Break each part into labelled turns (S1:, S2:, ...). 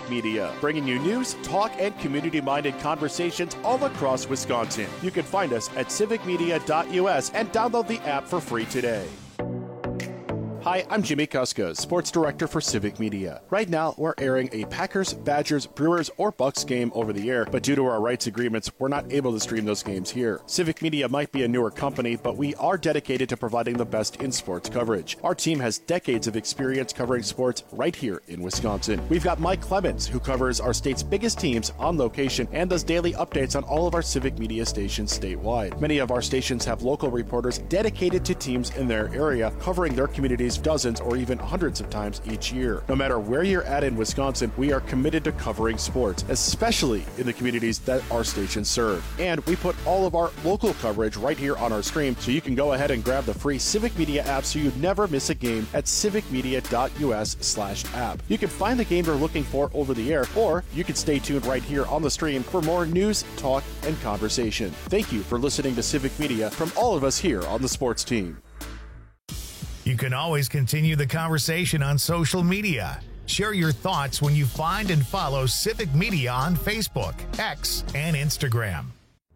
S1: Civic Media, bringing you news, talk, and community-minded conversations all across Wisconsin. You can find us at civicmedia.us and download the app for free today. Hi, I'm Jimmy Kuska, Sports Director for Civic Media. Right now, we're airing a Packers, Badgers, Brewers, or Bucks game over the air, but due to our rights agreements, we're not able to stream those games here. Civic Media might be a newer company, but we are dedicated to providing the best in sports coverage. Our team has decades of experience covering sports right here in Wisconsin. We've got Mike Clemens, who covers our state's biggest teams on location and does daily updates on all of our Civic Media stations statewide. Many of our stations have local reporters dedicated to teams in their area, covering their communities dozens or even hundreds of times each year. No matter where you're at in Wisconsin, we are committed to covering sports, especially in the communities that our stations serve. And we put all of our local coverage right here on our stream, so you can go ahead and grab the free Civic Media app so you never miss a game at civicmedia.us/app. You can find the game you're looking for over the air, or you can stay tuned right here on the stream for more news, talk, and conversation. Thank you for listening to Civic Media from all of us here on the sports team.
S2: You can always continue the conversation on social media. Share your thoughts when you find and follow Civic Media on Facebook, X, and Instagram.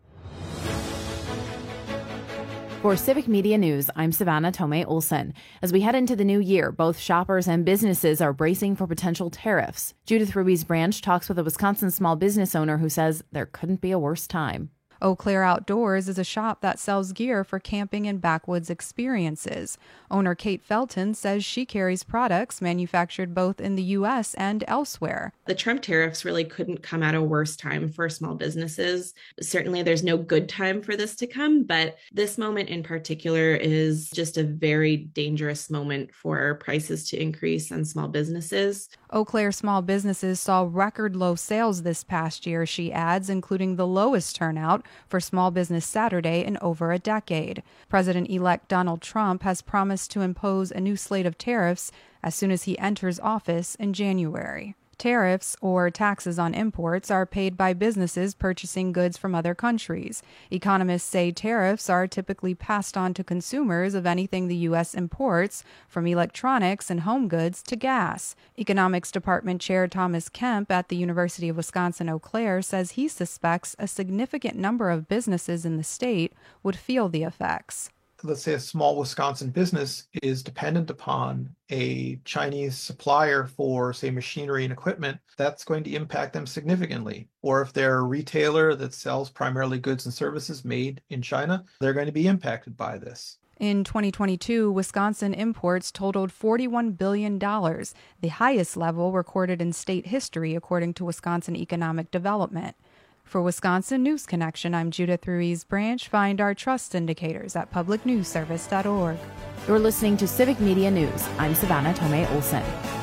S3: For Civic Media News, I'm Savannah Tomei Olson. As we head into the new year, both shoppers and businesses are bracing for potential tariffs. Judith Ruiz Branch talks with a Wisconsin small business owner who says there couldn't be a worse time.
S4: Eau Claire Outdoors is a shop that sells gear for camping and backwoods experiences. Owner Kate Felton says she carries products manufactured both in the U.S. and elsewhere.
S5: The Trump tariffs really couldn't come at a worse time for small businesses. Certainly, there's no good time for this to come, but this moment in particular is just a very dangerous moment for prices to increase on small businesses.
S4: Eau Claire small businesses saw record low sales this past year, she adds, including the lowest turnout for Small Business Saturday in over a decade. President-elect Donald Trump has promised to impose a new slate of tariffs as soon as he enters office in January. Tariffs, or taxes on imports, are paid by businesses purchasing goods from other countries. Economists say tariffs are typically passed on to consumers of anything the U.S. imports, from electronics and home goods to gas. Economics Department Chair Thomas Kemp at the University of Wisconsin-Eau Claire says he suspects a significant number of businesses in the state would feel the effects.
S6: Let's say a small Wisconsin business is dependent upon a Chinese supplier for, say, machinery and equipment, that's going to impact them significantly. Or if they're a retailer that sells primarily goods and services made in China, they're going to be impacted by this.
S4: In 2022, Wisconsin imports totaled $41 billion, the highest level recorded in state history, according to Wisconsin Economic Development. For Wisconsin News Connection, I'm Judith Ruiz Branch. Find our trust indicators at publicnewsservice.org.
S3: You're listening to Civic Media News. I'm Savannah Tomei Olson.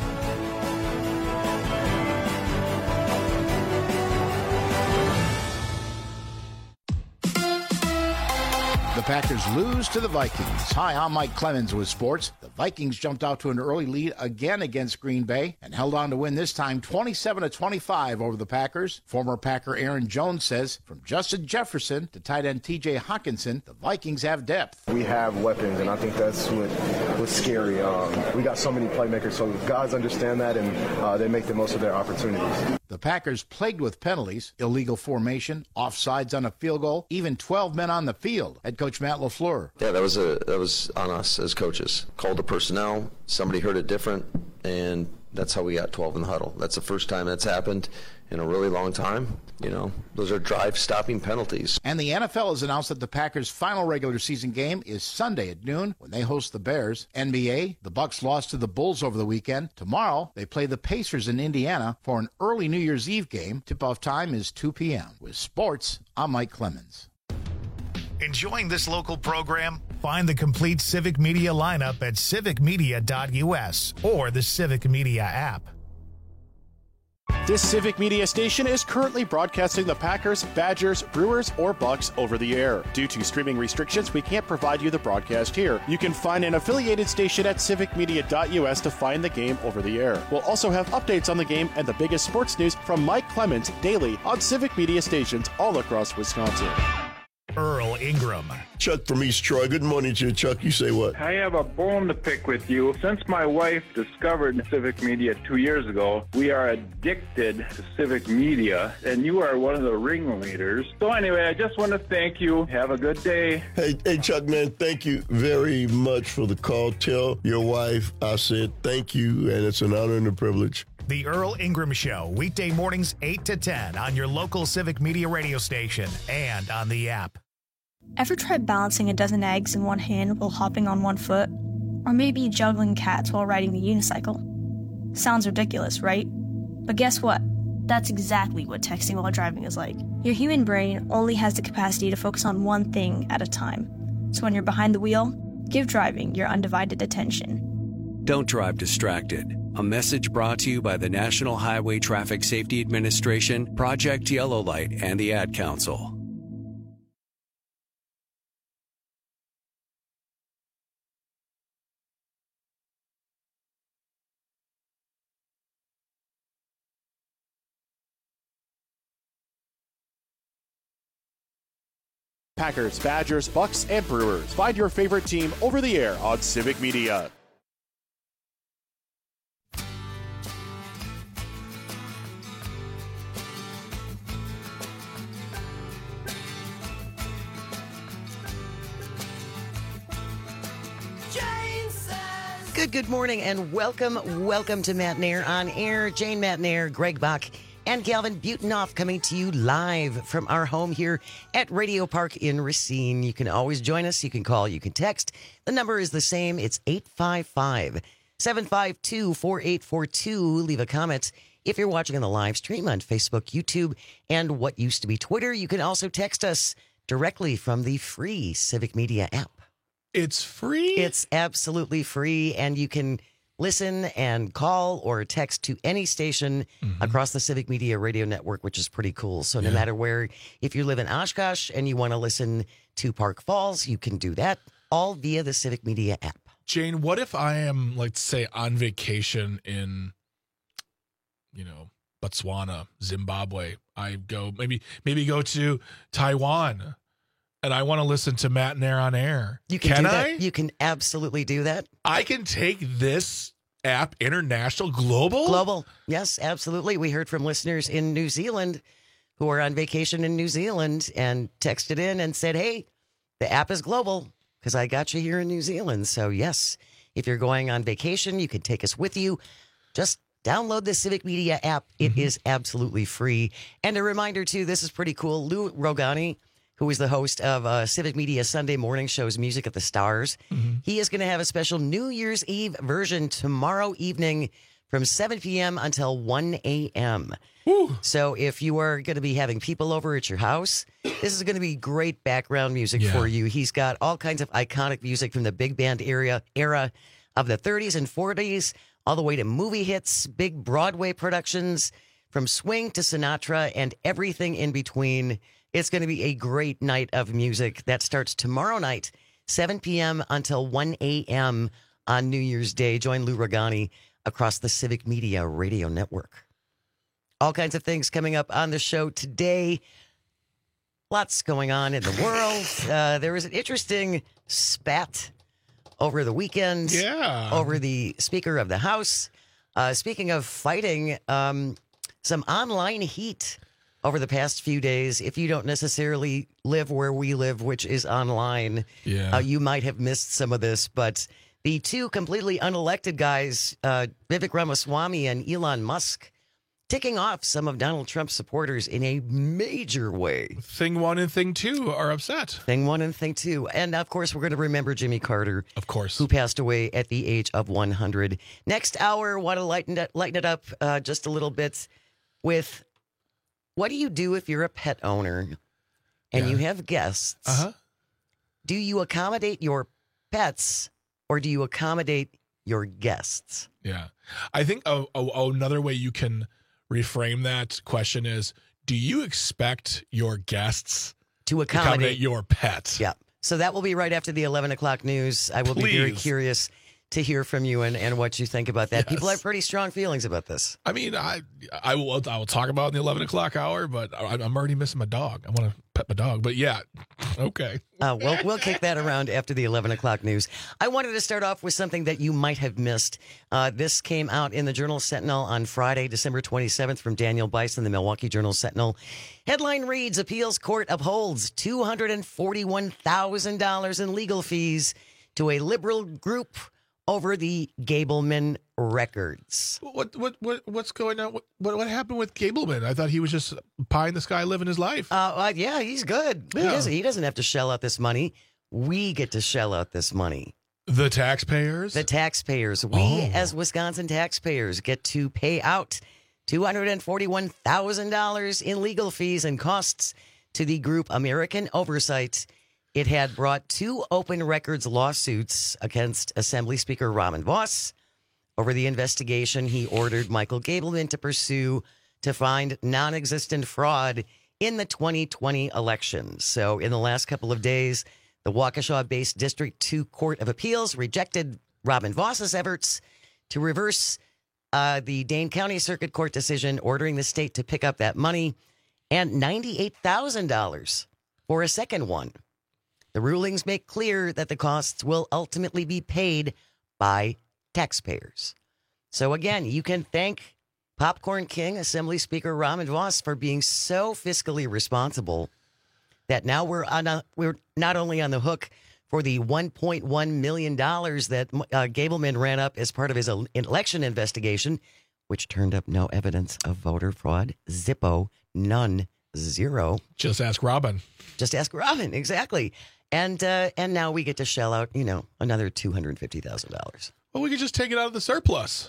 S7: The Packers lose to the Vikings. Hi, I'm Mike Clemens with sports. The Vikings jumped out to an early lead again against Green Bay and held on to win this time 27-25 over the Packers. Former Packer Aaron Jones says, from Justin Jefferson to tight end TJ Hawkinson, the Vikings have depth.
S8: We have weapons, and I think that's what's scary. We got so many playmakers, so guys understand that, and they make the most of their opportunities.
S7: The Packers plagued with penalties, illegal formation, offsides on a field goal, even 12 men on the field. Head coach Matt LaFleur.
S9: Yeah, that was on us as coaches. Called the personnel, somebody heard it different, and that's how we got 12 in the huddle. That's the first time that's happened in a really long time. You know, those are drive-stopping penalties.
S7: And the NFL has announced that the Packers' final regular season game is Sunday at noon when they host the Bears. NBA, the Bucks lost to the Bulls over the weekend. Tomorrow, they play the Pacers in Indiana for an early New Year's Eve game. Tip-off time is 2 p.m. With sports, I'm Mike Clemens.
S2: Enjoying this local program? Find the complete Civic Media lineup at civicmedia.us or the Civic Media app.
S1: This Civic Media station is currently broadcasting the Packers, Badgers, Brewers, or Bucks over the air. Due to streaming restrictions, we can't provide you the broadcast here. You can find an affiliated station at civicmedia.us to find the game over the air. We'll also have updates on the game and the biggest sports news from Mike Clemens daily on Civic Media stations all across Wisconsin.
S2: Earl Ingram.
S10: Chuck from East Troy. Good morning to you, Chuck. You say what?
S11: I have a bone to pick with you. Since my wife discovered Civic Media 2 years ago, we are addicted to Civic Media, and you are one of the ringleaders. So anyway, I just want to thank you. Have a good day.
S10: Hey, Chuck, man, thank you very much for the call. Tell your wife I said thank you, and it's an honor and a privilege.
S2: The Earl Ingram Show, weekday mornings 8 to 10 on your local Civic Media radio station and on the app.
S12: Ever tried balancing a dozen eggs in one hand while hopping on one foot? Or maybe juggling cats while riding the unicycle? Sounds ridiculous, right? But guess what? That's exactly what texting while driving is like. Your human brain only has the capacity to focus on one thing at a time. So when you're behind the wheel, give driving your undivided attention.
S13: Don't drive distracted. A message brought to you by the National Highway Traffic Safety Administration, Project Yellow Light, and the Ad Council.
S1: Packers, Badgers, Bucks, and Brewers. Find your favorite team over the air on Civic Media.
S14: Good morning and welcome to Matt Nair on Air. Jane Matt Nair, Greg Bach, and Galvin Butenoff coming to you live from our home here at Radio Park in Racine. You can always join us. You can call. You can text. The number is the same. It's 855-752-4842. Leave a comment if you're watching on the live stream on Facebook, YouTube, and what used to be Twitter. You can also text us directly from the free Civic Media app.
S15: It's free?
S14: It's absolutely free, and you can listen and call or text to any station across the Civic Media radio network, which is pretty cool. So no matter where, if you live in Oshkosh and you want to listen to Park Falls, you can do that all via the Civic Media app.
S15: Jane, what if I am, like, say, on vacation in, Botswana, Zimbabwe? I go maybe go to Taiwan. And I want to listen to Matt Nair on air.
S14: You can do that. You can absolutely do that.
S15: I can take this app international, global?
S14: Global. Yes, absolutely. We heard from listeners in New Zealand who are on vacation in New Zealand and texted in and said, hey, the app is global because I got you here in New Zealand. So, yes, if you're going on vacation, you can take us with you. Just download the Civic Media app. It is absolutely free. And a reminder, too, this is pretty cool. Lou Rogani, who is the host of Civic Media Sunday morning shows Music at the Stars. He is going to have a special New Year's Eve version tomorrow evening from 7 p.m. until 1 a.m. So if you are going to be having people over at your house, this is going to be great background music for you. He's got all kinds of iconic music from the big band era of the 30s and 40s, all the way to movie hits, big Broadway productions, from swing to Sinatra and everything in between. It's going to be a great night of music that starts tomorrow night, 7 p.m. until 1 a.m. on New Year's Day. Join Lou Rogani across the Civic Media radio network. All kinds of things coming up on the show today. Lots going on in the world. There was an interesting spat over the weekend over the Speaker of the House. Speaking of fighting, some online heat over the past few days. If you don't necessarily live where we live, which is online, you might have missed some of this. But the two completely unelected guys, Vivek Ramaswamy and Elon Musk, ticking off some of Donald Trump's supporters in a major way.
S15: Thing one and thing two are upset.
S14: Thing one and thing two. And, of course, we're going to remember Jimmy Carter.
S15: Of course.
S14: Who passed away at the age of 100. Next hour, want to lighten it up just a little bit with... what do you do if you're a pet owner and you have guests? Do you accommodate your pets or do you accommodate your guests?
S15: Yeah. I think another way you can reframe that question is, do you expect your guests
S14: to accommodate
S15: your pets?
S14: Yeah. So that will be right after the 11 o'clock news. I will be very curious to hear from you and what you think about that.
S15: Yes.
S14: People have pretty strong feelings about this.
S15: I mean, I will talk about it in the 11 o'clock hour, but I'm already missing my dog. I want to pet my dog, but yeah, okay.
S14: We'll kick that around after the 11 o'clock news. I wanted to start off with something that you might have missed. This came out in the Journal-Sentinel on Friday, December 27th, from Daniel Bison, the Milwaukee Journal-Sentinel. Headline reads, Appeals Court upholds $241,000 in legal fees to a liberal group over the Gableman records.
S15: What's going on? What happened with Gableman? I thought he was just pie in the sky living his life.
S14: Yeah, he's good.
S15: Yeah.
S14: He doesn't have to shell out this money. We get to shell out this money.
S15: The taxpayers?
S14: The taxpayers. We, as Wisconsin taxpayers, get to pay out $241,000 in legal fees and costs to the group American Oversight. It had brought 2 open records lawsuits against Assembly Speaker Robin Vos. Over the investigation, he ordered Michael Gableman to pursue to find non-existent fraud in the 2020 election. So in the last couple of days, the Waukesha-based District 2 Court of Appeals rejected Robin Vos's efforts to reverse the Dane County Circuit Court decision ordering the state to pick up that money and $98,000 for a second one. The rulings make clear that the costs will ultimately be paid by taxpayers. So again, you can thank Popcorn King, Assembly Speaker Robin Vos, for being so fiscally responsible that now we're not only on the hook for the $1.1 million that Gableman ran up as part of his election investigation, which turned up no evidence of voter fraud. Zippo, none, zero.
S15: Just ask Robin.
S14: Just ask Robin, exactly. And now we get to shell out, another $250,000.
S15: Well, we could just take it out of the surplus.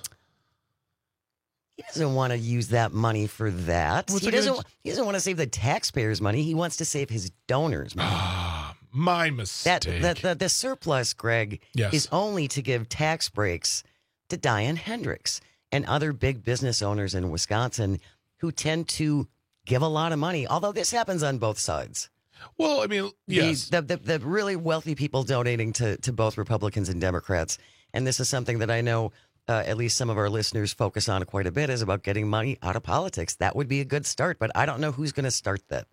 S14: He doesn't want to use that money for that. He doesn't want to save the taxpayers' money. He wants to save his donors' money.
S15: My mistake.
S14: The surplus, Greg, is only to give tax breaks to Diane Hendricks and other big business owners in Wisconsin who tend to give a lot of money, although this happens on both sides.
S15: Well, I mean, yes.
S14: The really wealthy people donating to both Republicans and Democrats. And this is something that I know at least some of our listeners focus on quite a bit, is about getting money out of politics. That would be a good start, but I don't know who's going to start that.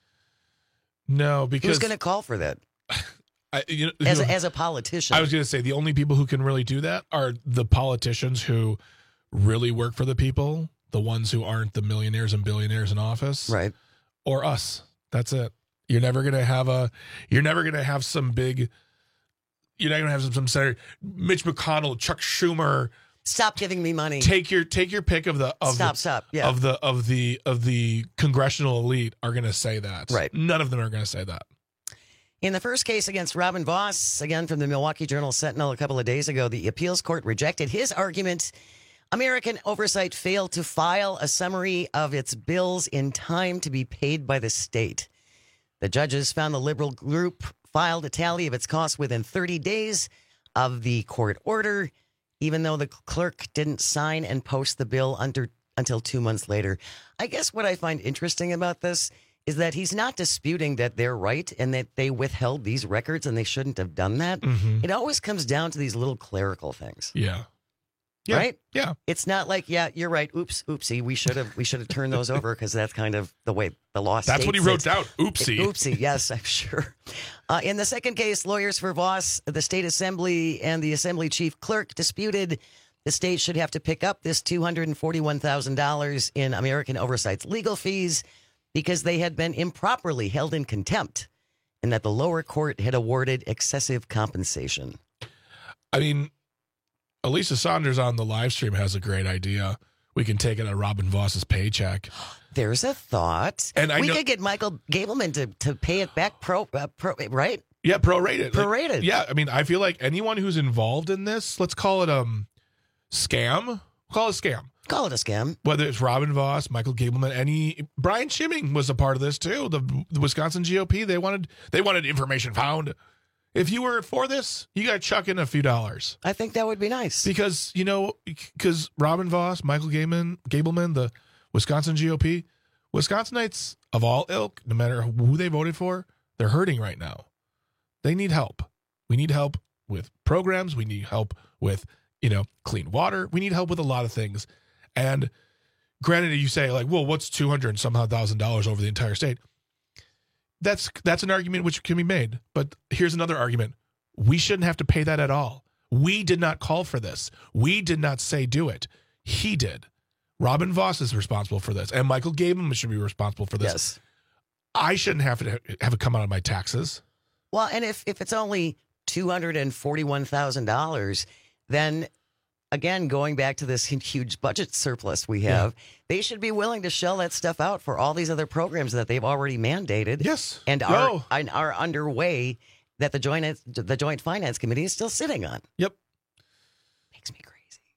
S15: No, because...
S14: Who's going to call for that? As a politician.
S15: I was going to say the only people who can really do that are the politicians who really work for the people, the ones who aren't the millionaires and billionaires in office.
S14: Right.
S15: Or us. That's it. You're never going to have some big, you're not going to have some senator, Mitch McConnell, Chuck Schumer.
S14: Stop giving me money.
S15: Take your pick of the
S14: Yeah.
S15: of the congressional elite are going to say that.
S14: Right.
S15: None of them are going to say that.
S14: In the first case against Robin Vos, again from the Milwaukee Journal-Sentinel a couple of days ago, the appeals court rejected his argument. American Oversight failed to file a summary of its bills in time to be paid by the state. The judges found the liberal group filed a tally of its costs within 30 days of the court order, even though the clerk didn't sign and post the bill until 2 months later. I guess what I find interesting about this is that he's not disputing that they're right and that they withheld these records and they shouldn't have done that.
S15: Mm-hmm.
S14: It always comes down to these little clerical things.
S15: Yeah.
S14: Right?
S15: Yeah.
S14: It's not like, yeah, you're right. Oopsie. We should have turned those over because that's kind of the way the law states.
S15: That's what he wrote down. Oopsie.
S14: Oopsie. Yes, I'm sure. In the second case, lawyers for Vos, the state assembly, and the assembly chief clerk disputed the state should have to pick up this $241,000 in American Oversight's legal fees because they had been improperly held in contempt and that the lower court had awarded excessive compensation.
S15: I mean, Elisa Saunders on the live stream has a great idea. We can take it out of Robin Vos's paycheck.
S14: There's a thought.
S15: And we
S14: could get Michael Gableman to pay it back right?
S15: Yeah, prorated.
S14: Prorated.
S15: Yeah, I mean, I feel like anyone who's involved in this, let's call it scam. Call it a scam.
S14: Call it a scam.
S15: Whether it's Robin Vos, Michael Gableman, Brian Schimming was a part of this too. The Wisconsin GOP, they wanted information found. If you were for this, you got to chuck in a few dollars.
S14: I think that would be nice.
S15: Because, Robin Vos, Michael Gableman, the Wisconsin GOP, Wisconsinites of all ilk, no matter who they voted for, they're hurting right now. They need help. We need help with programs. We need help with, clean water. We need help with a lot of things. And granted, you say like, well, what's $200,000 over the entire state? That's an argument which can be made. But here's another argument. We shouldn't have to pay that at all. We did not call for this. We did not say do it. He did. Robin Vos is responsible for this. And Michael Gableman should be responsible for this.
S14: Yes.
S15: I shouldn't have it come out of my taxes.
S14: Well, and if it's only $241,000, then again, going back to this huge budget surplus we have, they should be willing to shell that stuff out for all these other programs that they've already mandated.
S15: Yes.
S14: And are underway that the Joint Finance Committee is still sitting on.
S15: Yep.
S14: Makes me crazy.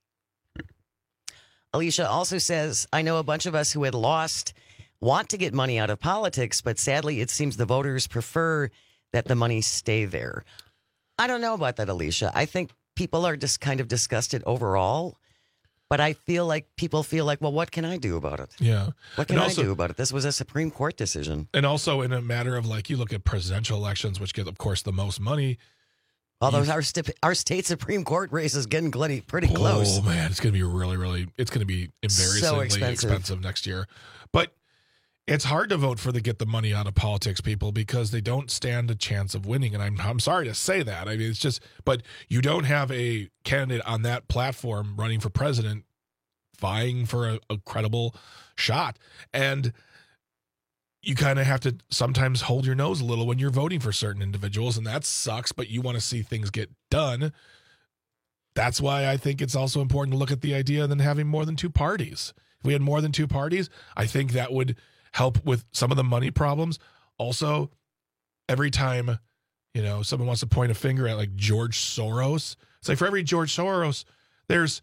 S14: Alicia also says, I know a bunch of us who had lost want to get money out of politics, but sadly it seems the voters prefer that the money stay there. I don't know about that, Alicia. I think people are just kind of disgusted overall, but I feel like people feel like, well, what can I do about it?
S15: Yeah.
S14: What can I do about it? This was a Supreme Court decision.
S15: And also in a matter of like, you look at presidential elections, which get, of course, the most money.
S14: Although our state Supreme Court race is getting pretty close.
S15: Oh, man, it's going to be it's going to be embarrassingly expensive next year. But it's hard to vote for the get the money out of politics people because they don't stand a chance of winning. And I'm sorry to say that. I mean, it's just, but you don't have a candidate on that platform running for president vying for a credible shot. And you kind of have to sometimes hold your nose a little when you're voting for certain individuals, and that sucks, but you want to see things get done. That's why I think it's also important to look at the idea of then having more than two parties. If we had more than two parties, I think that would help with some of the money problems. Also, every time, someone wants to point a finger at like George Soros, it's like for every George Soros, there's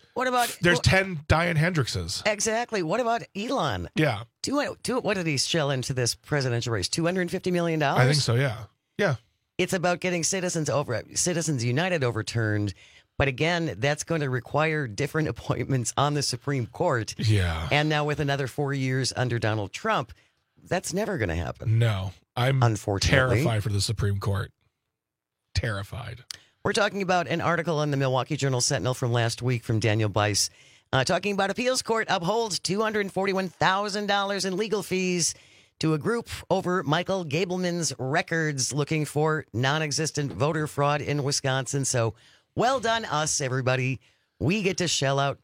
S15: 10 Diane Hendrickses.
S14: Exactly. What about Elon?
S15: Yeah.
S14: What did he shell into this presidential race? $250 million?
S15: I think so, yeah. Yeah.
S14: It's about getting Citizens United overturned. But again, that's going to require different appointments on the Supreme Court.
S15: Yeah.
S14: And now with another 4 years under Donald Trump, that's never going to happen.
S15: No. I'm
S14: unfortunately
S15: terrified for the Supreme Court. Terrified.
S14: We're talking about an article in the Milwaukee Journal-Sentinel from last week from Daniel Bice, talking about appeals court upholds $241,000 in legal fees to a group over Michael Gableman's records looking for non-existent voter fraud in Wisconsin. So well done us, everybody. We get to shell out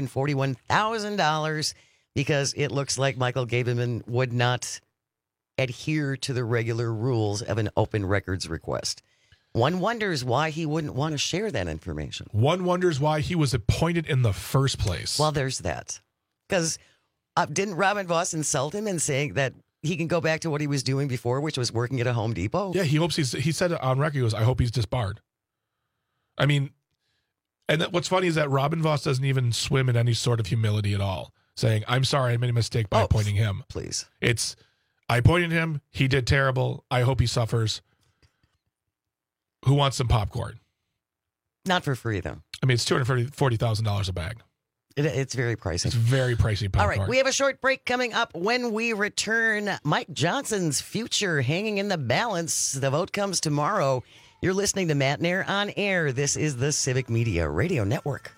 S14: $241,000 because it looks like Michael Gableman would not adhere to the regular rules of an open records request. One wonders why he wouldn't want to share that information.
S15: One wonders why he was appointed in the first place.
S14: Well, there's that. Because didn't Robin Vos insult him in saying that he can go back to what he was doing before, which was working at a Home Depot?
S15: Yeah, he said it on record. He goes, I hope he's disbarred. I mean, and what's funny is that Robin Vos doesn't even swim in any sort of humility at all, saying, I'm sorry, I made a mistake by appointing him.
S14: Please.
S15: It's, I appointed him. He did terrible. I hope he suffers. Who wants some popcorn?
S14: Not for free, though.
S15: I mean, it's $240,000 a bag.
S14: It's very pricey.
S15: It's very pricey popcorn.
S14: All right, we have a short break coming up. When we return, Mike Johnson's future hanging in the balance. The vote comes tomorrow. You're listening to Matt Nair on Air. This is the Civic Media Radio Network.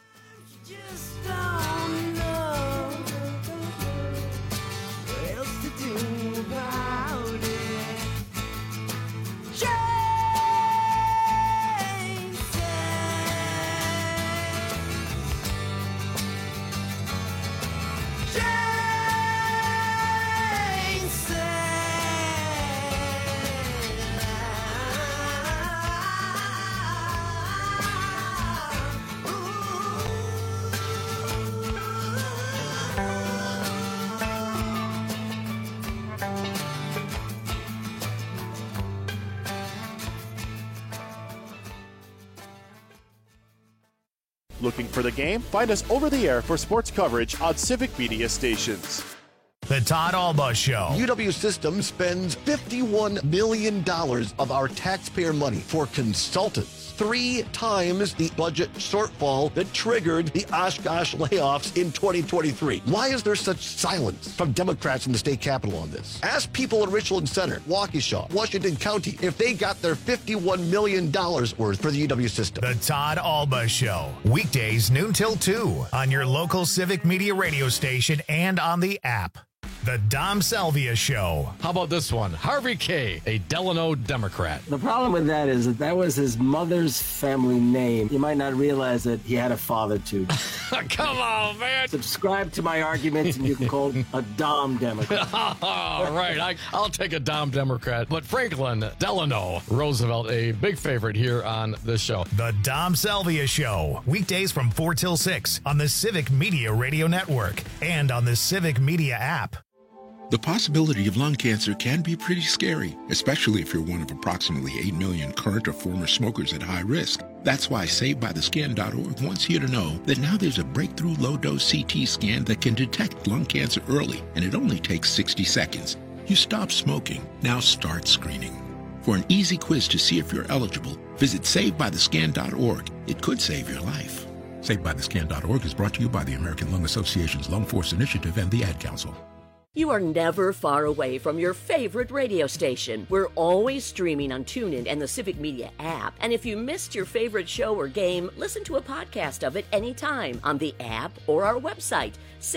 S1: Looking for the game? Find us over the air for sports coverage on Civic Media stations.
S2: The Todd Alba Show.
S16: UW Systems spends $51 million of our taxpayer money for consultants. 3 times the budget shortfall that triggered the Oshkosh layoffs in 2023. Why is there such silence from Democrats in the state capitol on this? Ask people in Richland Center, Waukesha, Washington County, if they got their $51 million worth for the UW system.
S2: The Todd Alba Show. Weekdays noon till 2 on your local Civic Media radio station and on the app. The Dom Salvia Show.
S17: How about this one? Harvey K., a Delano Democrat.
S18: The problem with that is that was his mother's family name. You might not realize that he had a father, too.
S17: Come on, man.
S18: Subscribe to my arguments and you can call a Dom Democrat.
S17: All right, I'll take a Dom Democrat. But Franklin Delano Roosevelt, a big favorite here on this show.
S2: The Dom Salvia Show. Weekdays from 4 till 6 on the Civic Media Radio Network and on the Civic Media app.
S19: The possibility of lung cancer can be pretty scary, especially if you're one of approximately 8 million current or former smokers at high risk. That's why SaveByTheScan.org wants you to know that now there's a breakthrough low-dose CT scan that can detect lung cancer early, and it only takes 60 seconds. You stop smoking, now start screening. For an easy quiz to see if you're eligible, visit SaveByTheScan.org. It could save your life. SaveByTheScan.org is brought to you by the American Lung Association's Lung Force Initiative and the Ad Council.
S20: You are never far away from your favorite radio station. We're always streaming on TuneIn and the Civic Media app. And if you missed your favorite show or game, listen to a podcast of it anytime on the app or our website,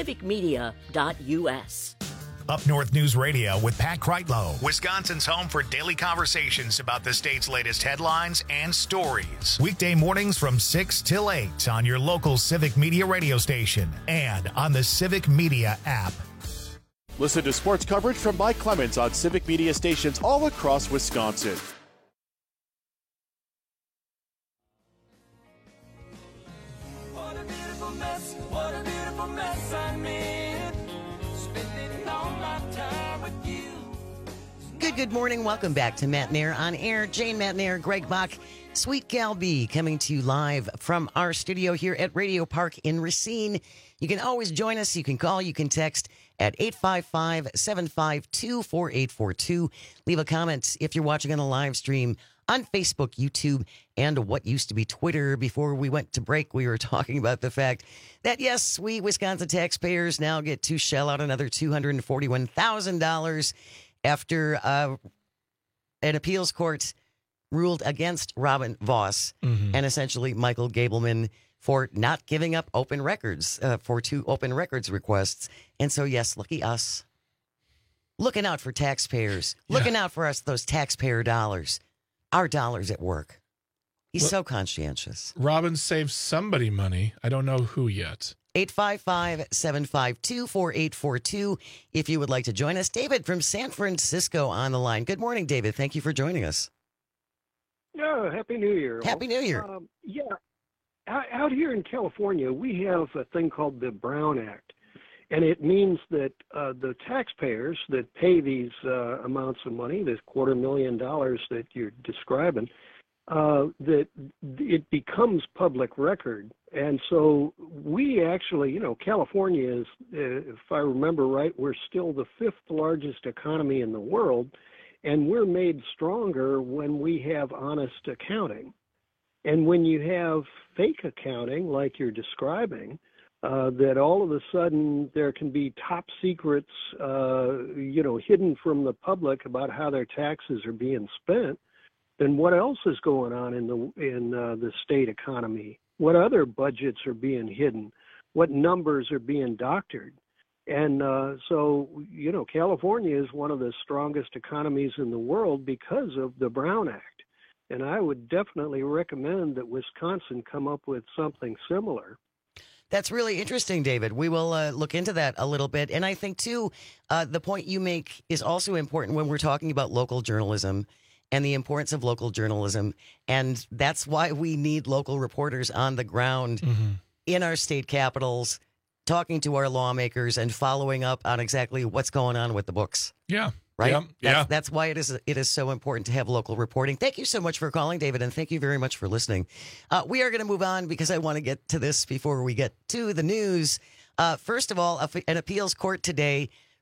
S20: civicmedia.us.
S2: Up North News Radio with Pat Kreitlow, Wisconsin's home for daily conversations about the state's latest headlines and stories. Weekday mornings from 6 till 8 on your local Civic Media radio station and on the Civic Media app.
S1: Listen to sports coverage from Mike Clemens on Civic Media stations all across Wisconsin.
S21: What a beautiful mess I made. Spending all my time with you.
S14: Good morning. Welcome back to Matt Nair on Air. Jane Matt Nair, Greg Bach, Sweet Gal B coming to you live from our studio here at Radio Park in Racine. You can always join us. You can call, you can text at 855-752-4842. Leave a comment if you're watching on a live stream on Facebook, YouTube, and what used to be Twitter. Before we went to break, we were talking about the fact that, yes, we Wisconsin taxpayers now get to shell out another $241,000 after an appeals court ruled against Robin Voss and essentially Michael Gableman for not giving up open records for 2 open records requests. And so, yes, lucky us. Looking out for taxpayers. Looking out for us, those taxpayer dollars. Our dollars at work. He's so conscientious.
S15: Robin saved somebody money. I don't know who yet.
S14: 855-752-4842 if you would like to join us. David from San Francisco on the line. Good morning, David. Thank you for joining us.
S22: Yeah, Happy New Year.
S14: Happy New Year.
S22: Out here in California, we have a thing called the Brown Act, and it means that the taxpayers that pay these amounts of money, this $250,000 that you're describing, that it becomes public record. And so we actually, California is, if I remember right, we're still the 5th largest economy in the world, and we're made stronger when we have honest accounting. And when you have fake accounting, like you're describing, that all of a sudden there can be top secrets, hidden from the public about how their taxes are being spent, then what else is going on in the state economy? What other budgets are being hidden? What numbers are being doctored? And so, California is one of the strongest economies in the world because of the Brown Act. And I would definitely recommend that Wisconsin come up with something similar.
S14: That's really interesting, David. We will look into that a little bit. And I think, too, the point you make is also important when we're talking about local journalism and the importance of local journalism. And that's why we need local reporters on the ground in our state capitals, talking to our lawmakers and following up on exactly what's going on with the books.
S15: Yeah.
S14: Right?
S15: Yeah.
S14: That's why it is so important to have local reporting. Thank you so much for calling, David, and thank you very much for listening. We are going to move on because I want to get to this before we get to the news. First of all, an appeals court today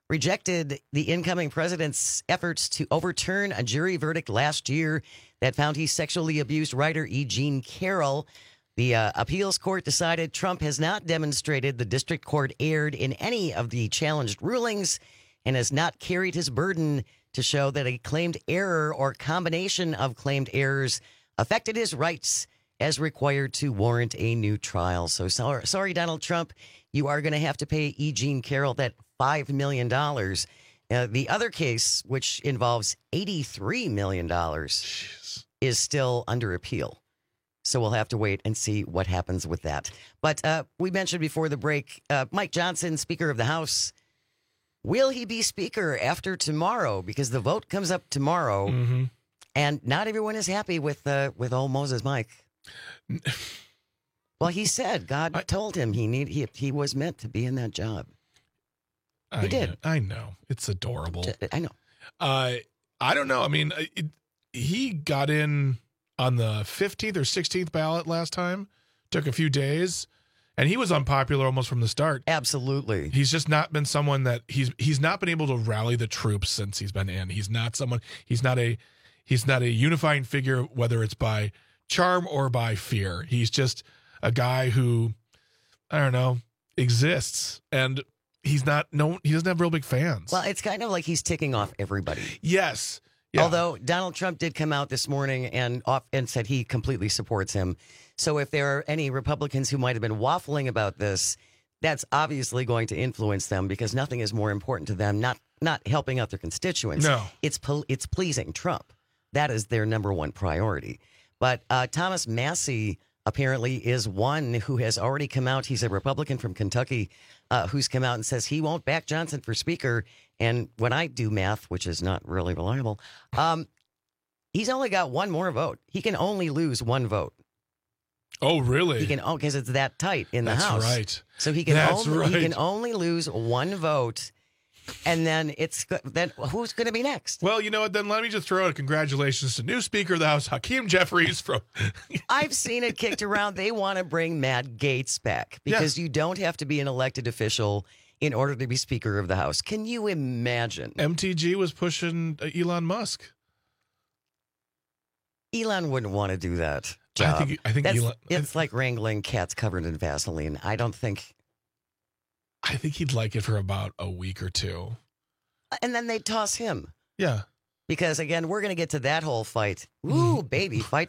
S14: rejected the incoming president's efforts to overturn a jury verdict last year that found he sexually abused writer E. Jean Carroll. The appeals court decided Trump has not demonstrated the district court erred in any of the challenged rulings and has not carried his burden to show that a claimed error or combination of claimed errors affected his rights as required to warrant a new trial. So sorry, Donald Trump, you are going to have to pay E. Jean Carroll that $5 million. The other case, which involves $83 million, is still under appeal. So we'll have to wait and see what happens with that. But we mentioned before the break, Mike Johnson, Speaker of the House, will he be Speaker after tomorrow? Because the vote comes up tomorrow, and not everyone is happy with old Moses Mike. Well, he said God told him he was meant to be in that job. He did.
S15: I know. It's adorable.
S14: I know.
S15: I don't know. I mean, he got in on the 15th or 16th ballot last time. Took a few days. And he was unpopular almost from the start.
S14: Absolutely.
S15: He's just not been someone that he's not been able to rally the troops since he's been in. He's not a unifying figure, whether it's by charm or by fear. He's just a guy who, I don't know, exists, and he doesn't have real big fans.
S14: Well, it's kind of like he's ticking off everybody.
S15: Yes. Yeah.
S14: Although Donald Trump did come out this morning and said he completely supports him. So if there are any Republicans who might have been waffling about this, that's obviously going to influence them, because nothing is more important to them, not helping out their constituents.
S15: No.
S14: It's pleasing Trump. That is their number one priority. But Thomas Massie apparently is one who has already come out. He's a Republican from Kentucky who's come out and says he won't back Johnson for Speaker. And when I do math, which is not really reliable, he's only got one more vote. He can only lose one vote.
S15: Oh, really?
S14: He can, because it's that tight in the House.
S15: That's right.
S14: So he can only lose one vote. And then who's going to be next?
S15: Well, you know what? Then let me just throw out a congratulations to new Speaker of the House, Hakeem Jeffries.
S14: I've seen it kicked around. They want to bring Matt Gaetz back because you don't have to be an elected official in order to be Speaker of the House. Can you imagine?
S15: MTG was pushing Elon Musk.
S14: Elon wouldn't want to do that job.
S15: I think Elon.
S14: It's like wrangling cats covered in Vaseline. I think
S15: he'd like it for about a week or two.
S14: And then they'd toss him.
S15: Yeah.
S14: Because, again, we're going to get to that whole fight. Ooh, baby, fight.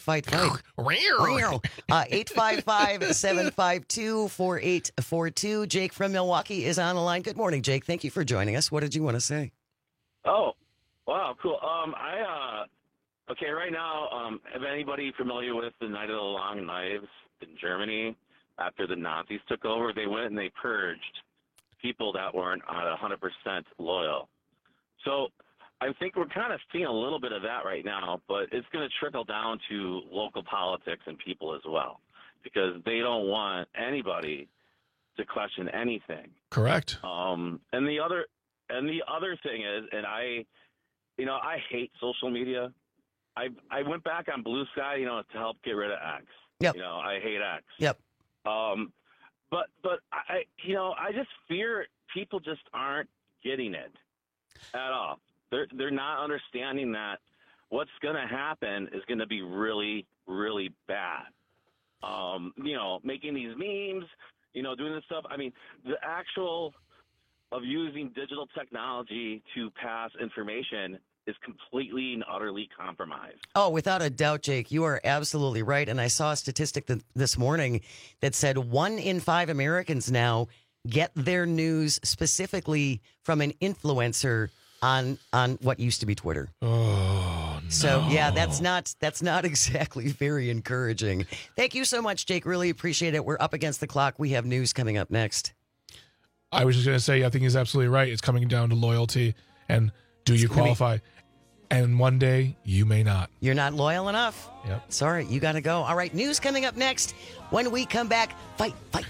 S14: 855-752-4842. Jake from Milwaukee is on the line. Good morning, Jake. Thank you for joining us. What did you want to say?
S5: Oh, wow, cool. Okay, right now, if anybody familiar with the Night of the Long Knives in Germany, after the Nazis took over, they went and they purged people that weren't 100% loyal. So I think we're kind of seeing a little bit of that right now, but it's going to trickle down to local politics and people as well, because they don't want anybody to question anything.
S15: Correct.
S5: And the other thing is, and I hate social media. I went back on Blue Sky, to help get rid of X.
S14: Yep.
S5: I hate X.
S14: Yep.
S5: But I just fear people just aren't getting it at all. They're not understanding that what's going to happen is going to be really, really bad. Making these memes, doing this stuff. I mean, the actual of using digital technology to pass information is completely and utterly compromised.
S14: Oh, without a doubt, Jake, you are absolutely right. And I saw a statistic this morning that said 1 in 5 Americans now get their news specifically from an influencer on what used to be Twitter.
S15: Oh, no.
S14: So, yeah, that's not exactly very encouraging. Thank you so much, Jake. Really appreciate it. We're up against the clock. We have news coming up next.
S15: I was just going to say, I think he's absolutely right. It's coming down to loyalty and do you qualify? And one day you may not.
S14: You're not loyal enough.
S15: Yep.
S14: Sorry, you got to go. All right, news coming up next. When we come back, fight.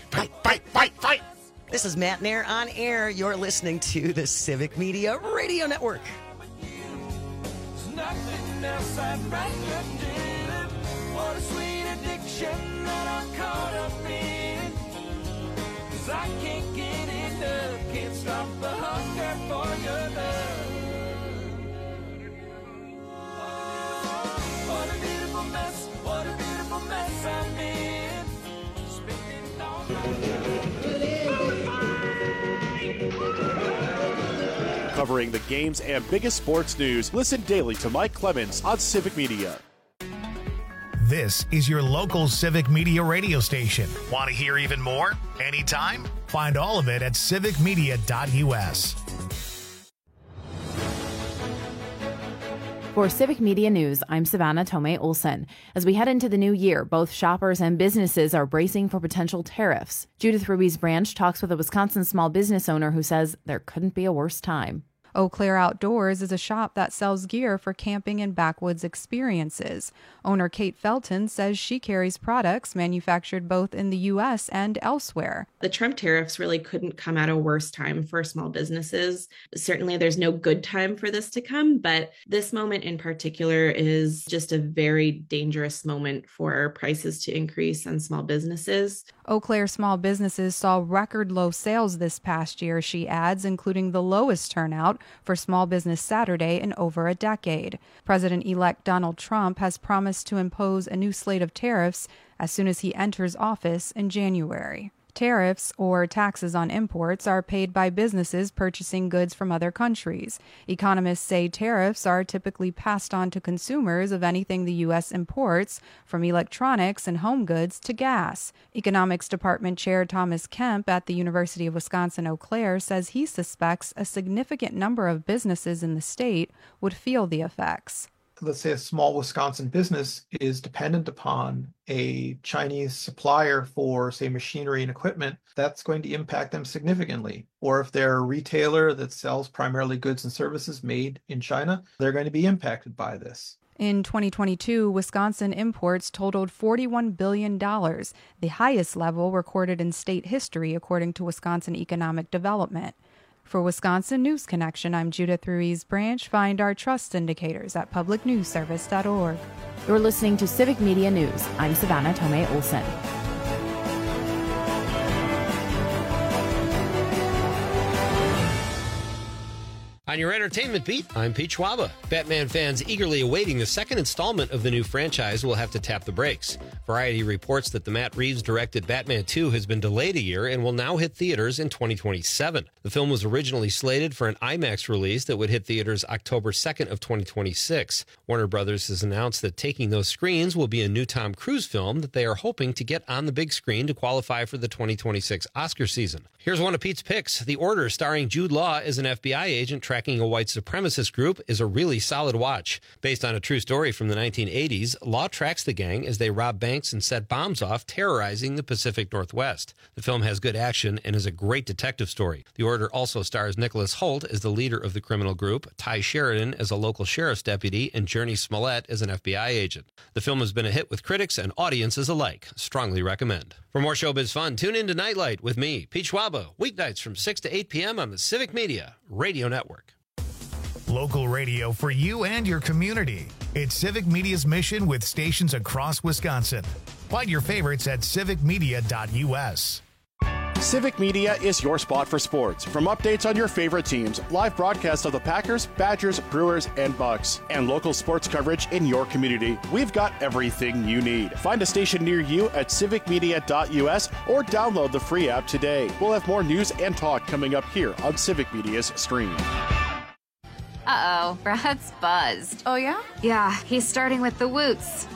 S14: This is Matt Nair on air. You're listening to the Civic Media Radio Network.
S21: Nothing else I'd rather do. What a sweet addiction that I'm caught up in. 'Cause I can't get enough. enough. Can't stop the hunger for your love. What a beautiful mess. What a beautiful mess I'm in. Spending all
S1: Covering the games and biggest sports news, listen daily to Mike Clemens on Civic Media.
S2: This is your local Civic Media radio station. Want to hear even more? Anytime? Find all of it at civicmedia.us.
S3: For Civic Media News, I'm Savannah Tomei Olsen. As we head into the new year, both shoppers and businesses are bracing for potential tariffs. Judith Ruiz Branch talks with a Wisconsin small business owner who says there couldn't be a worse time.
S4: Eau Claire Outdoors is a shop that sells gear for camping and backwoods experiences. Owner Kate Felton says she carries products manufactured both in the U.S. and elsewhere.
S6: The Trump tariffs really couldn't come at a worse time for small businesses. Certainly, there's no good time for this to come, but this moment in particular is just a very dangerous moment for prices to increase on small businesses.
S4: Eau Claire small businesses saw record low sales this past year, she adds, including the lowest turnout for Small Business Saturday in over a decade. President-elect Donald Trump has promised to impose a new slate of tariffs as soon as he enters office in January. Tariffs, or taxes on imports, are paid by businesses purchasing goods from other countries. Economists say tariffs are typically passed on to consumers of anything the U.S. imports, from electronics and home goods to gas. Economics Department Chair Thomas Kemp at the University of Wisconsin-Eau Claire says he suspects a significant number of businesses in the state would feel the effects.
S23: Let's say a small Wisconsin business is dependent upon a Chinese supplier for, say, machinery and equipment, that's going to impact them significantly. Or if they're a retailer that sells primarily goods and services made in China, they're going to be impacted by this.
S4: In 2022, Wisconsin imports totaled $41 billion, the highest level recorded in state history, according to Wisconsin Economic Development. For Wisconsin News Connection, I'm Judith Ruiz Branch. Find our trust indicators at publicnewsservice.org.
S3: You're listening to Civic Media News. I'm Savannah Tomei Olsen.
S24: On your entertainment beat, I'm Pete Schwaba. Batman fans eagerly awaiting the second installment of the new franchise will have to tap the brakes. Variety reports that the Matt Reeves-directed Batman 2 has been delayed a year and will now hit theaters in 2027. The film was originally slated for an IMAX release that would hit theaters October 2nd of 2026. Warner Brothers has announced that taking those screens will be a new Tom Cruise film that they are hoping to get on the big screen to qualify for the 2026 Oscar season. Here's one of Pete's picks. The Order, starring Jude Law as an FBI agent tracking a white supremacist group, is a really solid watch. Based on a true story from the 1980s, Law tracks the gang as they rob banks and set bombs off, terrorizing the Pacific Northwest. The film has good action and is a great detective story. The Order also stars Nicholas Hoult as the leader of the criminal group, Ty Sheridan as a local sheriff's deputy, and Journey Smollett as an FBI agent. The film has been a hit with critics and audiences alike. Strongly recommend. For more showbiz fun, tune in to Nightlight with me, Pete Schwaba, weeknights from 6 to 8 p.m. on the Civic Media Radio Network.
S2: Local radio for you and your community. It's Civic Media's mission with stations across Wisconsin. Find your favorites at civicmedia.us.
S1: Civic Media is your spot for sports. From updates on your favorite teams, live broadcasts of the Packers, Badgers, Brewers, and Bucks, and local sports coverage in your community, we've got everything you need. Find a station near you at civicmedia.us or download the free app today. We'll have more news and talk coming up here on Civic Media's stream.
S25: Uh-oh, Brad's buzzed.
S26: Oh, yeah?
S25: Yeah, he's starting with the woots.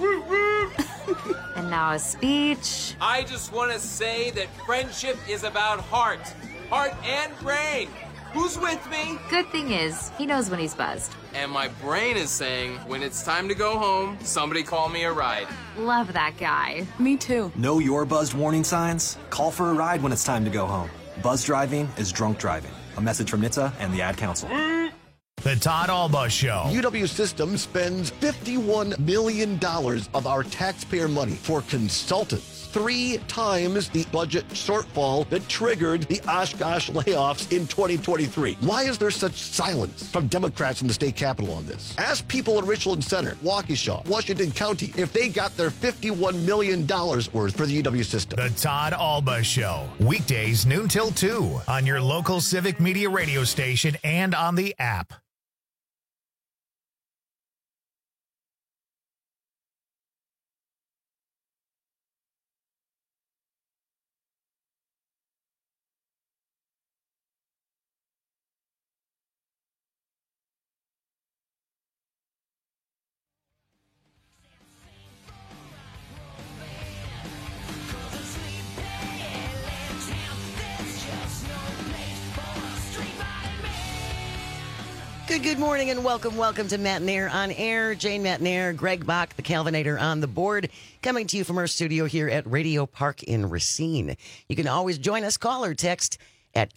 S25: And now a speech.
S27: I just want to say that friendship is about heart and brain. Who's with me?
S25: Good thing is, he knows when he's buzzed.
S27: And my brain is saying, when it's time to go home, somebody call me a ride.
S25: Love that guy.
S26: Me too.
S28: Know your buzzed warning signs? Call for a ride when it's time to go home. Buzz driving is drunk driving. A message from NHTSA and the Ad Council.
S2: The Todd Alba Show.
S16: UW Systems spends $51 million of our taxpayer money for consultants. 3 times the budget shortfall that triggered the Oshkosh layoffs in 2023. Why is there such silence from Democrats in the state capitol on this? Ask people in Richland Center, Waukesha, Washington County, if they got their $51 million worth for the UW system.
S2: The Todd Alba Show. Weekdays noon till 2 on your local Civic Media radio station and on the app.
S14: Good morning and welcome to Matt and Air on Air. Jane Matt and Air, Greg Bach, the Calvinator on the board, coming to you from our studio here at Radio Park in Racine. You can always join us, call or text at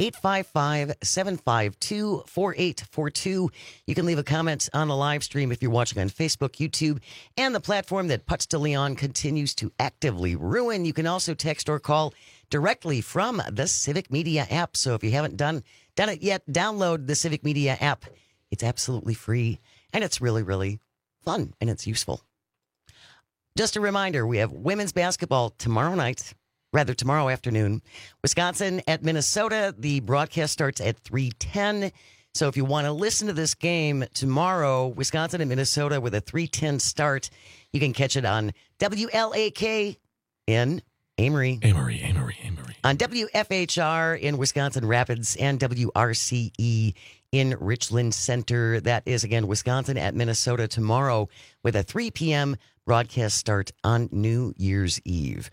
S14: 855-752-4842. You can leave a comment on the live stream if you're watching on Facebook, YouTube, and the platform that Putz de Leon continues to actively ruin. You can also text or call directly from the Civic Media app. So if you haven't done it yet, download the Civic Media app. It's absolutely free, and it's really, really fun, and it's useful. Just a reminder, we have women's basketball tomorrow afternoon. Wisconsin at Minnesota. The broadcast starts at 3:10. So if you want to listen to this game tomorrow, Wisconsin and Minnesota with a 3:10 start, you can catch it on WLAK in Amory. On WFHR in Wisconsin Rapids and WRCE in Richland Center. That is, again, Wisconsin at Minnesota tomorrow with a 3 p.m. broadcast start on New Year's Eve.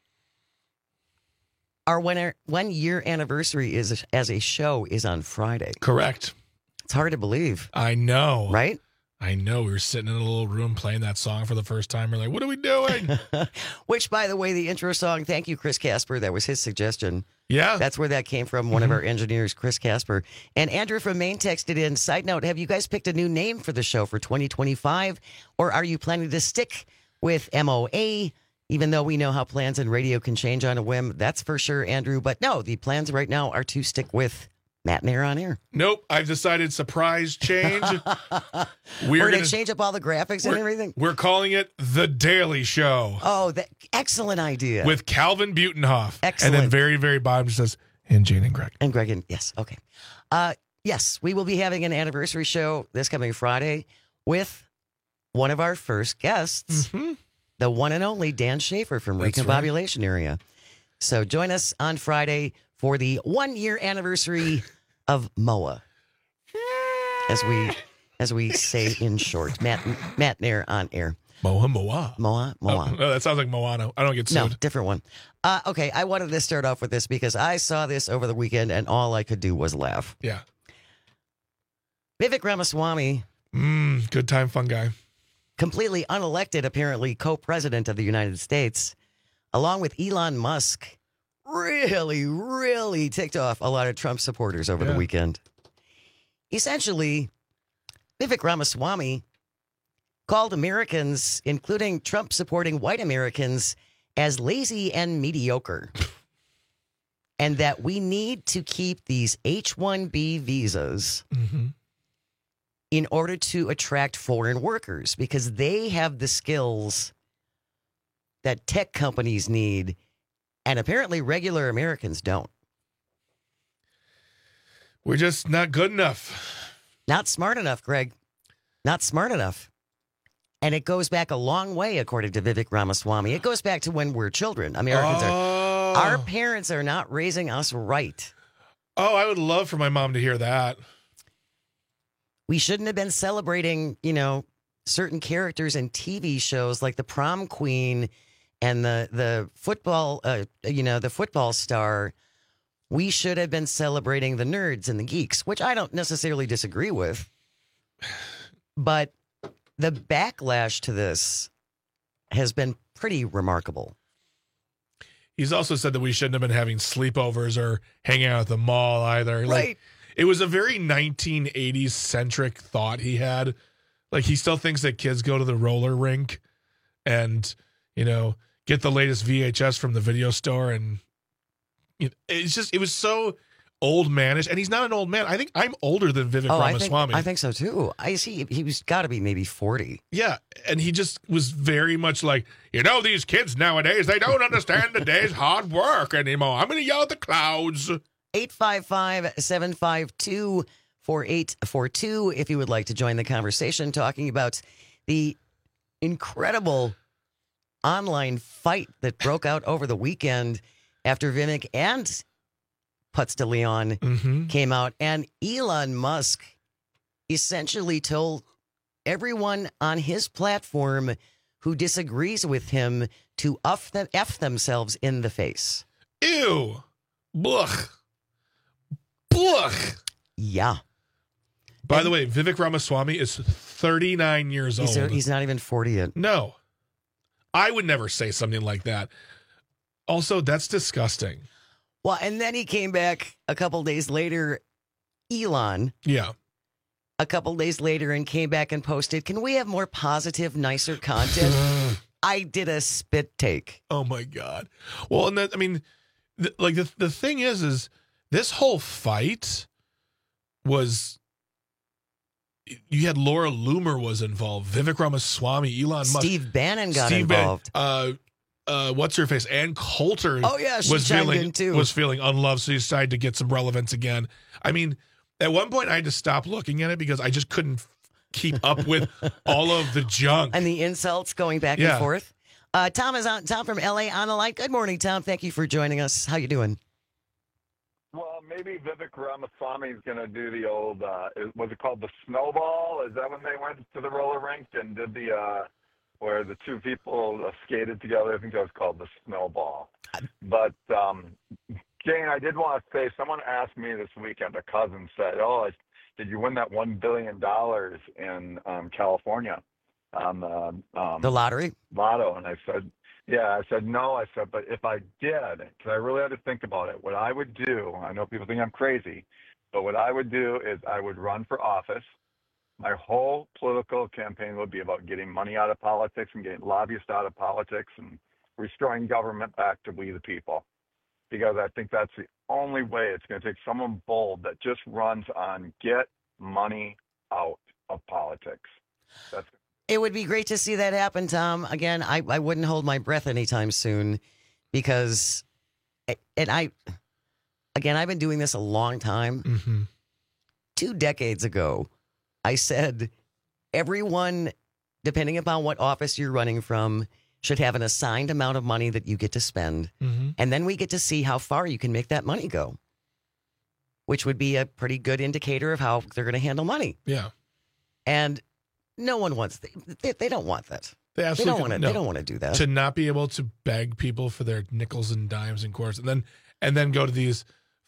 S14: Our 1 year anniversary as a show is on Friday.
S15: Correct.
S14: It's hard to believe.
S15: I know.
S14: Right?
S15: I know. We were sitting in a little room playing that song for the first time. We're like, what are we doing?
S14: Which, by the way, the intro song, thank you, Chris Casper. That was his suggestion.
S15: Yeah.
S14: That's where that came from, one of our engineers, Chris Casper. And Andrew from Maine texted in, side note, have you guys picked a new name for the show for 2025? Or are you planning to stick with MOA? Even though we know how plans in radio can change on a whim, that's for sure, Andrew. But no, the plans right now are to stick with Matt and Air on Air.
S15: Nope. I've decided surprise change.
S14: We're going to change up all the graphics and everything.
S15: We're calling it The Daily Show.
S14: Oh, excellent idea.
S15: With Calvin Butenhoff.
S14: Excellent.
S15: And then very, very bottom says, and Jane and Greg.
S14: And Greg, yes. Okay. Yes, we will be having an anniversary show this coming Friday with one of our first guests, the one and only Dan Schaefer from Recombobulation area. So join us on Friday for the 1 year anniversary of MOA, as we say in short. Matt and Air on Air.
S15: Moa.
S14: Oh,
S15: no, that sounds like Moana. I don't get sued.
S14: No, different one. Okay, I wanted to start off with this because I saw this over the weekend and all I could do was laugh.
S15: Yeah.
S14: Vivek Ramaswamy.
S15: Good time, fun guy.
S14: Completely unelected, apparently, co-president of the United States, along with Elon Musk, really, really ticked off a lot of Trump supporters over the weekend. Essentially, Vivek Ramaswamy called Americans, including Trump-supporting white Americans, as lazy and mediocre. And that we need to keep these H-1B visas in order to attract foreign workers because they have the skills that tech companies need, and apparently regular Americans don't.
S15: We're just not good enough.
S14: Not smart enough, Greg. Not smart enough. And it goes back a long way, according to Vivek Ramaswamy. It goes back to when we're children. Americans our parents are not raising us right.
S15: Oh, I would love for my mom to hear that.
S14: We shouldn't have been celebrating, certain characters in TV shows like the prom queen and the football, the football star. We should have been celebrating the nerds and the geeks, which I don't necessarily disagree with. But the backlash to this has been pretty remarkable.
S15: He's also said that we shouldn't have been having sleepovers or hanging out at the mall either.
S14: Right.
S15: Like, It was a very 1980s centric thought he had. Like, he still thinks that kids go to the roller rink and, get the latest VHS from the video store. And it was so old manish. And he's not an old man. I think I'm older than Vivek Ramaswamy.
S14: I think so too. He was got to be maybe 40.
S15: Yeah. And he just was very much like, these kids nowadays, they don't understand the day's hard work anymore. I'm going to yell at the clouds.
S14: 855-752-4842 if you would like to join the conversation talking about the incredible online fight that broke out over the weekend after Vivek and Putz de Leon came out, and Elon Musk essentially told everyone on his platform who disagrees with him to F themselves in the face.
S15: Ew. Blech. Blech.
S14: Yeah.
S15: By the way, Vivek Ramaswamy is 39 years old.
S14: He's not even 40 yet.
S15: No. I would never say something like that. Also, that's disgusting.
S14: Well, and then he came back a couple days later, Elon.
S15: Yeah.
S14: A couple days later and came back and posted, can we have more positive, nicer content? I did a spit take.
S15: Oh, my God. Well, and the thing is this whole fight was... You had Laura Loomer was involved, Vivek Ramaswamy, Elon Musk.
S14: Steve Bannon got involved.
S15: What's her face? Ann Coulter.
S14: Oh, yeah, she chimed in too.
S15: Was feeling unloved, so he decided to get some relevance again. I mean, at one point I had to stop looking at it because I just couldn't keep up with all of the junk.
S14: And the insults going back and forth. Tom is on. Tom from LA on the line. Good morning, Tom. Thank you for joining us. How you doing?
S7: Well, maybe Vivek Ramaswamy is going to do the old, was it called the snowball? Is that when they went to the roller rink and did where the two people skated together? I think that was called the snowball. But, Jane, I did want to say, someone asked me this weekend, a cousin said, did you win that $1 billion in California on
S14: the lottery?
S7: Lotto. And I said, yeah, I said, no. I said, but if I did, because I really had to think about it, what I would do, I know people think I'm crazy, but what I would do is I would run for office. My whole political campaign would be about getting money out of politics and getting lobbyists out of politics and restoring government back to we the people. Because I think that's the only way it's going to take someone bold that just runs on get money out of politics.
S14: It would be great to see that happen, Tom. Again, I wouldn't hold my breath anytime soon because, I've been doing this a long time.
S15: Mm-hmm.
S14: 2 decades ago, I said everyone, depending upon what office you're running from, should have an assigned amount of money that you get to spend.
S15: Mm-hmm.
S14: And then we get to see how far you can make that money go, which would be a pretty good indicator of how they're going to handle money.
S15: Yeah.
S14: And no one wants they don't want that. They don't want to do that.
S15: To not be able to beg people for their nickels and dimes and quarters, and then go to these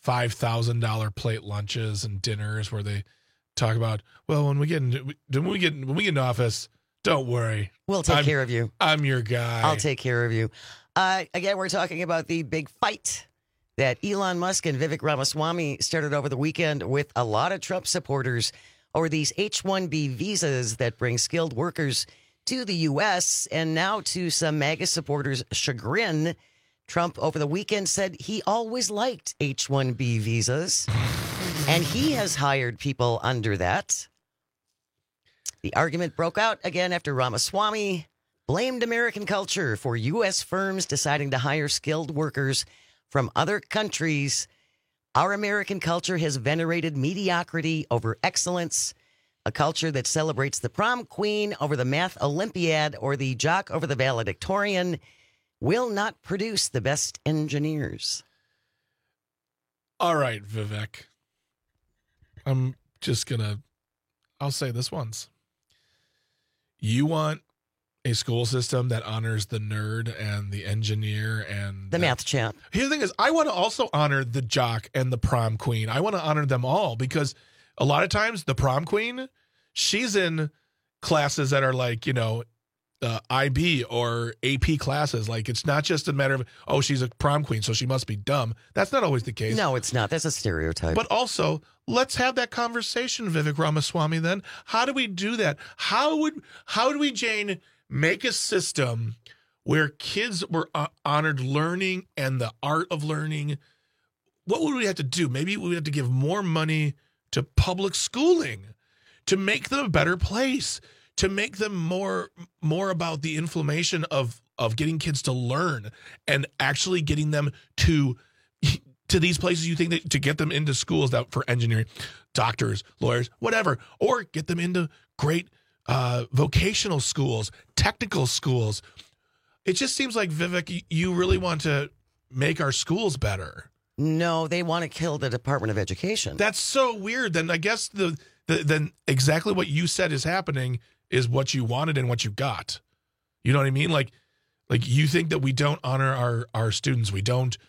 S15: $5,000 plate lunches and dinners where they talk about, well, when we get in office, don't worry,
S14: we'll take care of you.
S15: I'm your guy.
S14: I'll take care of you. Again, we're talking about the big fight that Elon Musk and Vivek Ramaswamy started over the weekend with a lot of Trump supporters over these H-1B visas that bring skilled workers to the U.S. And now, to some MAGA supporters' chagrin, Trump over the weekend said he always liked H-1B visas, and he has hired people under that. The argument broke out again after Ramaswamy blamed American culture for U.S. firms deciding to hire skilled workers from other countries. Our American culture has venerated mediocrity over excellence, a culture that celebrates the prom queen over the math Olympiad or the jock over the valedictorian will not produce the best engineers.
S15: All right, Vivek. I'll say this once. You want a school system that honors the nerd and the engineer and
S14: the math champ.
S15: Here's the thing is, I want to also honor the jock and the prom queen. I want to honor them all because a lot of times the prom queen, she's in classes that are like, IB or AP classes. Like, it's not just a matter of, oh, she's a prom queen, so she must be dumb. That's not always the case.
S14: No, it's not. That's a stereotype.
S15: But also, let's have that conversation, Vivek Ramaswamy, then. How do we do that? How do we, Jane, make a system where kids were honored learning and the art of learning? What would we have to do? Maybe we would have to give more money to public schooling to make them a better place, to make them more about the inflammation of getting kids to learn and actually getting them to these places you think that, to get them into schools that for engineering, doctors, lawyers, whatever, or get them into great vocational schools, technical schools. It just seems like, Vivek, you really want to make our schools better.
S14: No, they want to kill the Department of Education.
S15: That's so weird. Then I guess then exactly what you said is happening is what you wanted and what you got. You know what I mean? Like you think that we don't honor our students. We don't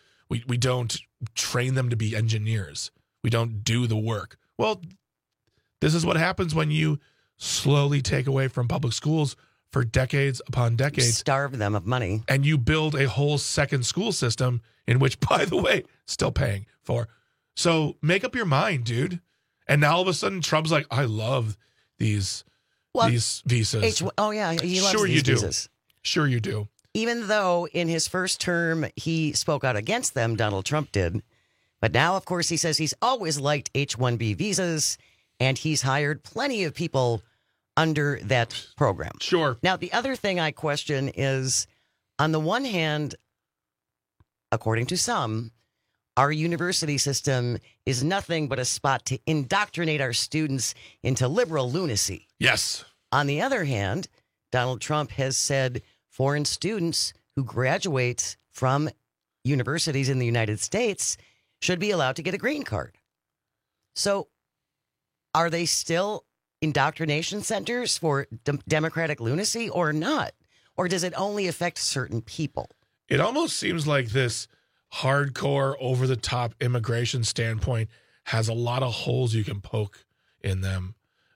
S15: train them to be engineers. We don't do the work. Well, this is what happens when you slowly take away from public schools for decades upon decades.
S14: Starve them of money.
S15: And you build a whole second school system in which, by the way, still paying for. So make up your mind, dude. And now all of a sudden Trump's like, I love these visas.
S14: Oh, yeah. He loves
S15: sure
S14: these
S15: you do.
S14: visas.
S15: Sure you do.
S14: Even though in his first term he spoke out against them, Donald Trump did. But now, of course, he says he's always liked H-1B visas, and he's hired plenty of people under that program.
S15: Sure.
S14: Now, the other thing I question is, on the one hand, according to some, our university system is nothing but a spot to indoctrinate our students into liberal lunacy.
S15: Yes.
S14: On the other hand, Donald Trump has said foreign students who graduate from universities in the United States should be allowed to get a green card. So are they still indoctrination centers for democratic lunacy or not? Or does it only affect certain people?
S15: It almost seems like this hardcore, over-the-top immigration standpoint has a lot of holes you can poke in them.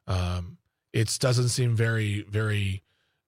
S15: It doesn't seem very, very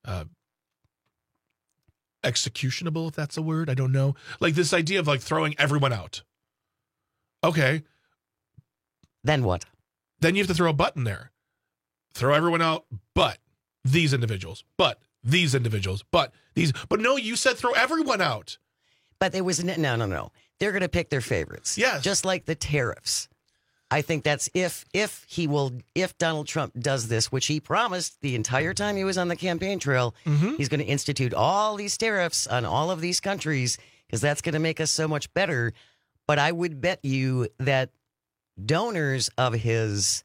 S15: executionable, if that's a word. I don't know. Like this idea of like throwing everyone out. Okay.
S14: Then what?
S15: Then you have to throw a button there. Throw everyone out, but these individuals, but these individuals, but these. But no, you said throw everyone out.
S14: But there was no. They're going to pick their favorites.
S15: Yes.
S14: Just like the tariffs. I think that's if Donald Trump does this, which he promised the entire time he was on the campaign trail, he's going to institute all these tariffs on all of these countries because that's going to make us so much better. But I would bet you that donors of his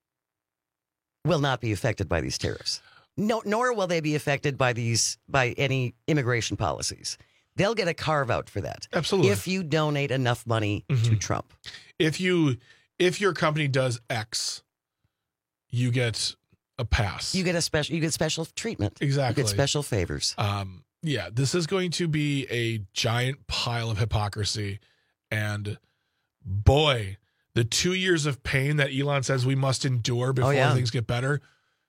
S14: will not be affected by these tariffs. No, nor will they be affected by any immigration policies. They'll get a carve out for that.
S15: Absolutely.
S14: If you donate enough money to Trump.
S15: If your company does X, you get a pass.
S14: You get special treatment.
S15: Exactly.
S14: You get special favors.
S15: Yeah, this is going to be a giant pile of hypocrisy. And boy, the 2 years of pain that Elon says we must endure before things get better,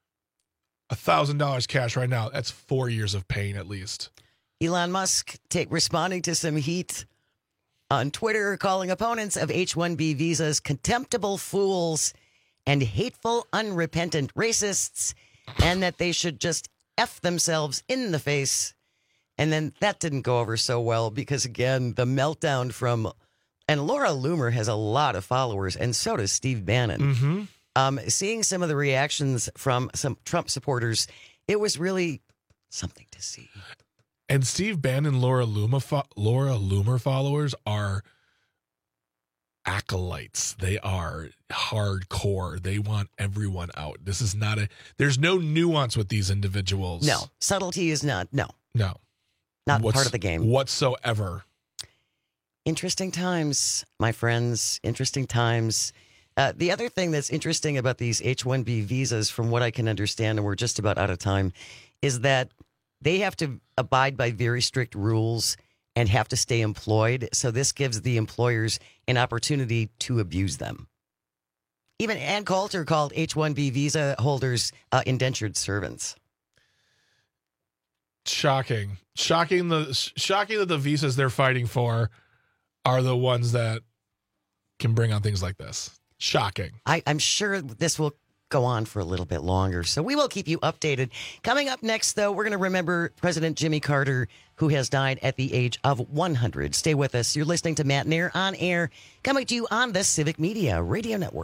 S15: $1,000 cash right now, that's 4 years of pain at least.
S14: Elon Musk responding to some heat on Twitter, calling opponents of H-1B visas contemptible fools and hateful, unrepentant racists, and that they should just F themselves in the face. And then that didn't go over so well because, again, the meltdown from... And Laura Loomer has a lot of followers, and so does Steve Bannon. Seeing some of the reactions from some Trump supporters, it was really something to see.
S15: And Steve Bannon, Laura Loomer followers are acolytes. They are hardcore. They want everyone out. This is not there's no nuance with these individuals.
S14: No. Subtlety is not. No.
S15: Not
S14: part of the game.
S15: Whatsoever.
S14: Interesting times, my friends. Interesting times. The other thing that's interesting about these H-1B visas, from what I can understand, and we're just about out of time, is that they have to abide by very strict rules and have to stay employed. So this gives the employers an opportunity to abuse them. Even Ann Coulter called H-1B visa holders indentured servants.
S15: Shocking that the visas they're fighting for are the ones that can bring on things like this. Shocking.
S14: I'm sure this will go on for a little bit longer, so we will keep you updated. Coming up next, though, we're going to remember President Jimmy Carter, who has died at the age of 100. Stay with us. You're listening to Matt Nair on Air, coming to you on the Civic Media Radio Network.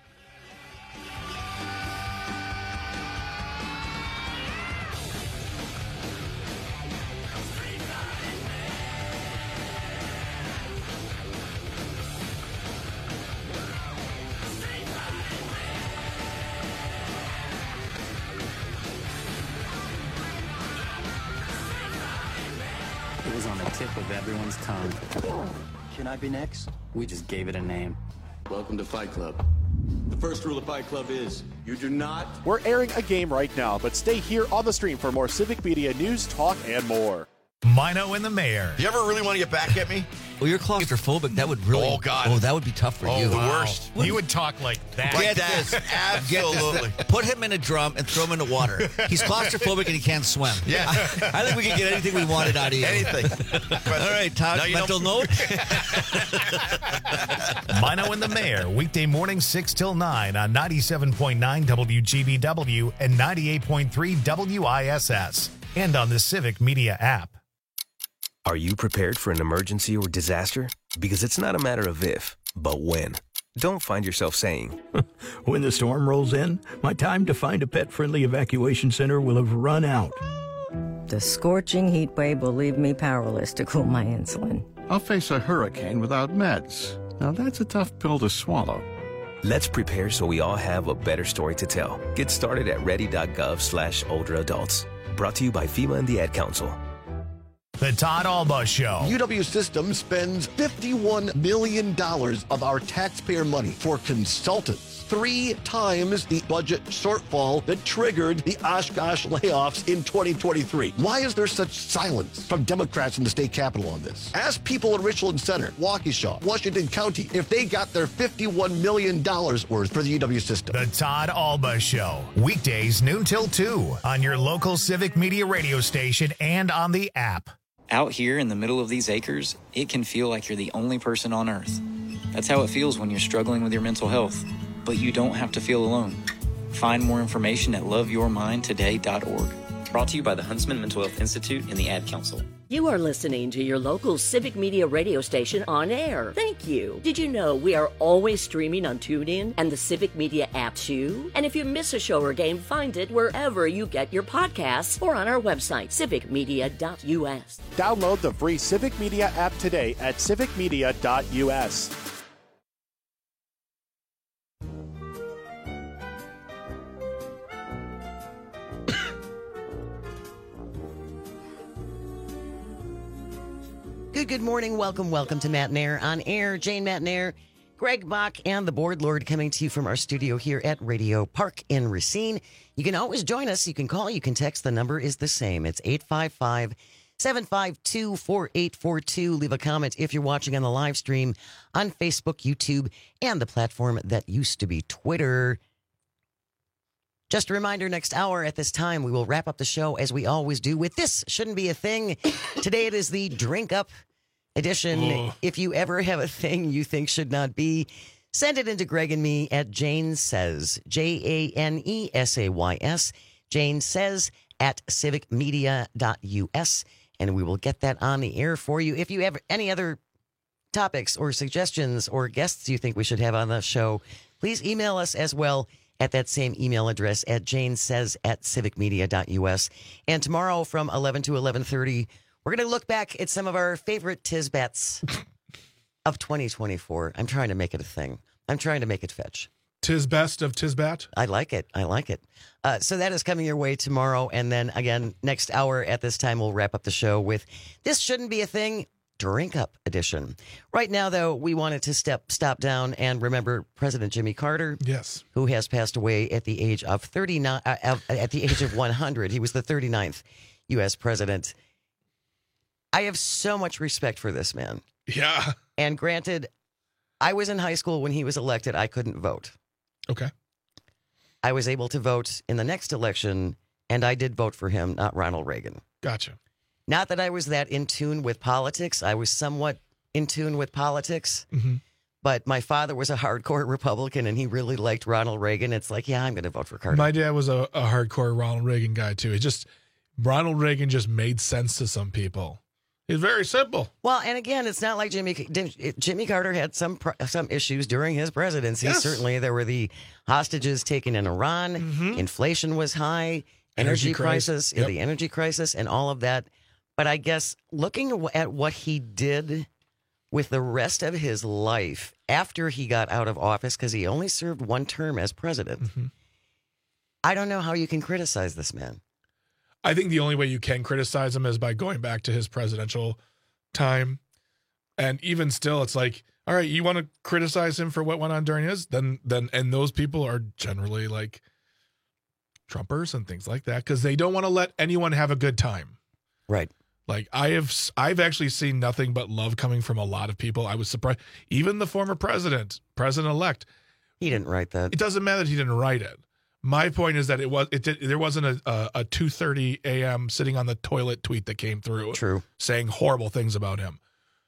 S8: It was on the tip of everyone's tongue.
S9: Can I be next?
S8: We just gave it a name.
S9: Welcome to Fight Club. The first rule of Fight Club is you do not.
S1: We're airing a game right now, but stay here on the stream for more Civic Media news, talk, and more.
S2: Mino and the Mayor.
S10: You ever really want to get back at me?
S11: Well, you're claustrophobic. That would really.
S10: Oh, God.
S11: Oh, that would be tough for you.
S10: The worst.
S2: You would talk like that.
S10: Like that. Absolutely.
S11: Get this. Put him in a drum and throw him in the water. He's claustrophobic and he can't swim.
S10: Yeah.
S11: I think we can get anything we wanted out of you.
S10: Anything.
S11: All right, Todd, mental note.
S2: Mino and the Mayor, weekday morning 6 till 9 on 97.9 WGBW and 98.3 WISS. And on the Civic Media app.
S12: Are you prepared for an emergency or disaster? Because it's not a matter of if, but when. Don't find yourself saying,
S13: when the storm rolls in, my time to find a pet-friendly evacuation center will have run out.
S18: The scorching heat wave will leave me powerless to cool my insulin.
S26: I'll face a hurricane without meds. Now that's a tough pill to swallow.
S12: Let's prepare so we all have a better story to tell. Get started at ready.gov/older adults. Brought to you by FEMA and the Ad Council.
S2: The Todd Alba Show.
S16: UW Systems spends $51 million of our taxpayer money for consultants. 3 times the budget shortfall that triggered the Oshkosh layoffs in 2023. Why is there such silence from Democrats in the state capitol on this? Ask people in Richland Center, Waukesha, Washington County if they got their $51 million worth for the UW system.
S2: The Todd Alba Show. Weekdays noon till 2 on your local Civic Media radio station and on the app.
S29: Out here in the middle of these acres, it can feel like you're the only person on Earth. That's how it feels when you're struggling with your mental health. But you don't have to feel alone. Find more information at loveyourmindtoday.org. Brought to you by the Huntsman Mental Health Institute and the Ad Council.
S20: You are listening to your local Civic Media radio station on air. Thank you. Did you know we are always streaming on TuneIn and the Civic Media app too? And if you miss a show or game, find it wherever you get your podcasts or on our website, civicmedia.us.
S1: Download the free Civic Media app today at civicmedia.us.
S14: Good morning. Welcome to Matt Nair on Air. Jane Matt Nair, Greg Bach, and the Board Lord coming to you from our studio here at Radio Park in Racine. You can always join us. You can call, you can text. The number is the same. It's 855-752-4842. Leave a comment if you're watching on the live stream on Facebook, YouTube, and the platform that used to be Twitter. Just a reminder, next hour at this time, we will wrap up the show as we always do with This Shouldn't Be a Thing. Today it is the Drink Up edition. If you ever have a thing you think should not be, send it into Greg and me at Jane Says, JANESAYS, Jane Says at civicmedia.us, and we will get that on the air for you. If you have any other topics or suggestions or guests you think we should have on the show, please email us as well at that same email address at janesays at civicmedia.us. And tomorrow from 11 to 11:30, we're going to look back at some of our favorite Tisbats of 2024. I'm trying to make it a thing. I'm trying to make it fetch.
S15: Tisbest of Tisbat?
S14: I like it. So that is coming your way tomorrow. And then again, next hour at this time, we'll wrap up the show with This Shouldn't Be a Thing, Drink Up edition. Right now, though, we wanted to stop down and remember President Jimmy Carter.
S15: Yes.
S14: Who has passed away at the age of 39, at the age of 100. He was the 39th U.S. president. I have so much respect for this man.
S15: Yeah.
S14: And granted, I was in high school when he was elected. I couldn't vote.
S15: Okay.
S14: I was able to vote in the next election and I did vote for him, not Ronald Reagan.
S15: Gotcha.
S14: Not that I was that in tune with politics. I was somewhat in tune with politics, but my father was a hardcore Republican, and he really liked Ronald Reagan. It's like, yeah, I'm going to vote for Carter.
S15: My dad was a hardcore Ronald Reagan guy, too. Ronald Reagan just made sense to some people. He's very simple.
S14: Well, and again, it's not like Jimmy Carter had some issues during his presidency.
S15: Yes.
S14: Certainly, there were the hostages taken in Iran. Inflation was high. Energy crisis, the energy crisis, and all of that. But I guess looking at what he did with the rest of his life after he got out of office, because he only served one term as president, I don't know how you can criticize this man.
S15: I think the only way you can criticize him is by going back to his presidential time. And even still, it's like, all right, you want to criticize him for what went on during his, then and those people are generally like Trumpers and things like that, because they don't want to let anyone have a good time.
S14: Right.
S15: Like I've actually seen nothing but love coming from a lot of people. I was surprised. Even the former president-elect.
S14: He didn't write that.
S15: It doesn't matter that he didn't write it. My point is that there wasn't a 2:30 a.m. sitting on the toilet tweet that came through.
S14: True.
S15: Saying horrible things about him.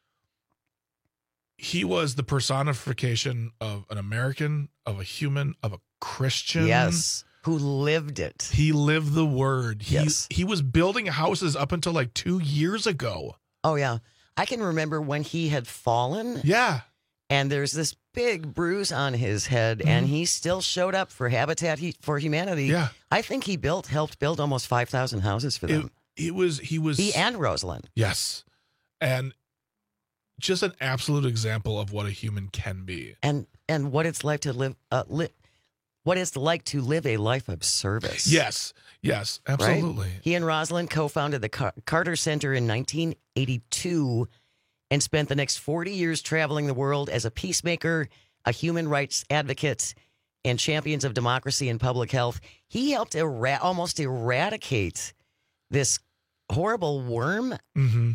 S15: He was the personification of an American, of a human, of a Christian.
S14: Yes. Who lived it.
S15: He lived the word.
S14: Yes.
S15: He was building houses up until like 2 years ago.
S14: Oh, yeah. I can remember when he had fallen.
S15: Yeah.
S14: And there's this big bruise on his head, and he still showed up for Habitat for Humanity.
S15: Yeah.
S14: I think he helped build almost 5,000 houses for them.
S15: He
S14: and Rosalind.
S15: Yes. And just an absolute example of what a human can be.
S14: And what it's like to live what it's like to live a life of service.
S15: Yes, absolutely.
S14: Right? He and Rosalind co-founded the Carter Center in 1982 and spent the next 40 years traveling the world as a peacemaker, a human rights advocate, and champions of democracy and public health. He helped almost eradicate this horrible worm. And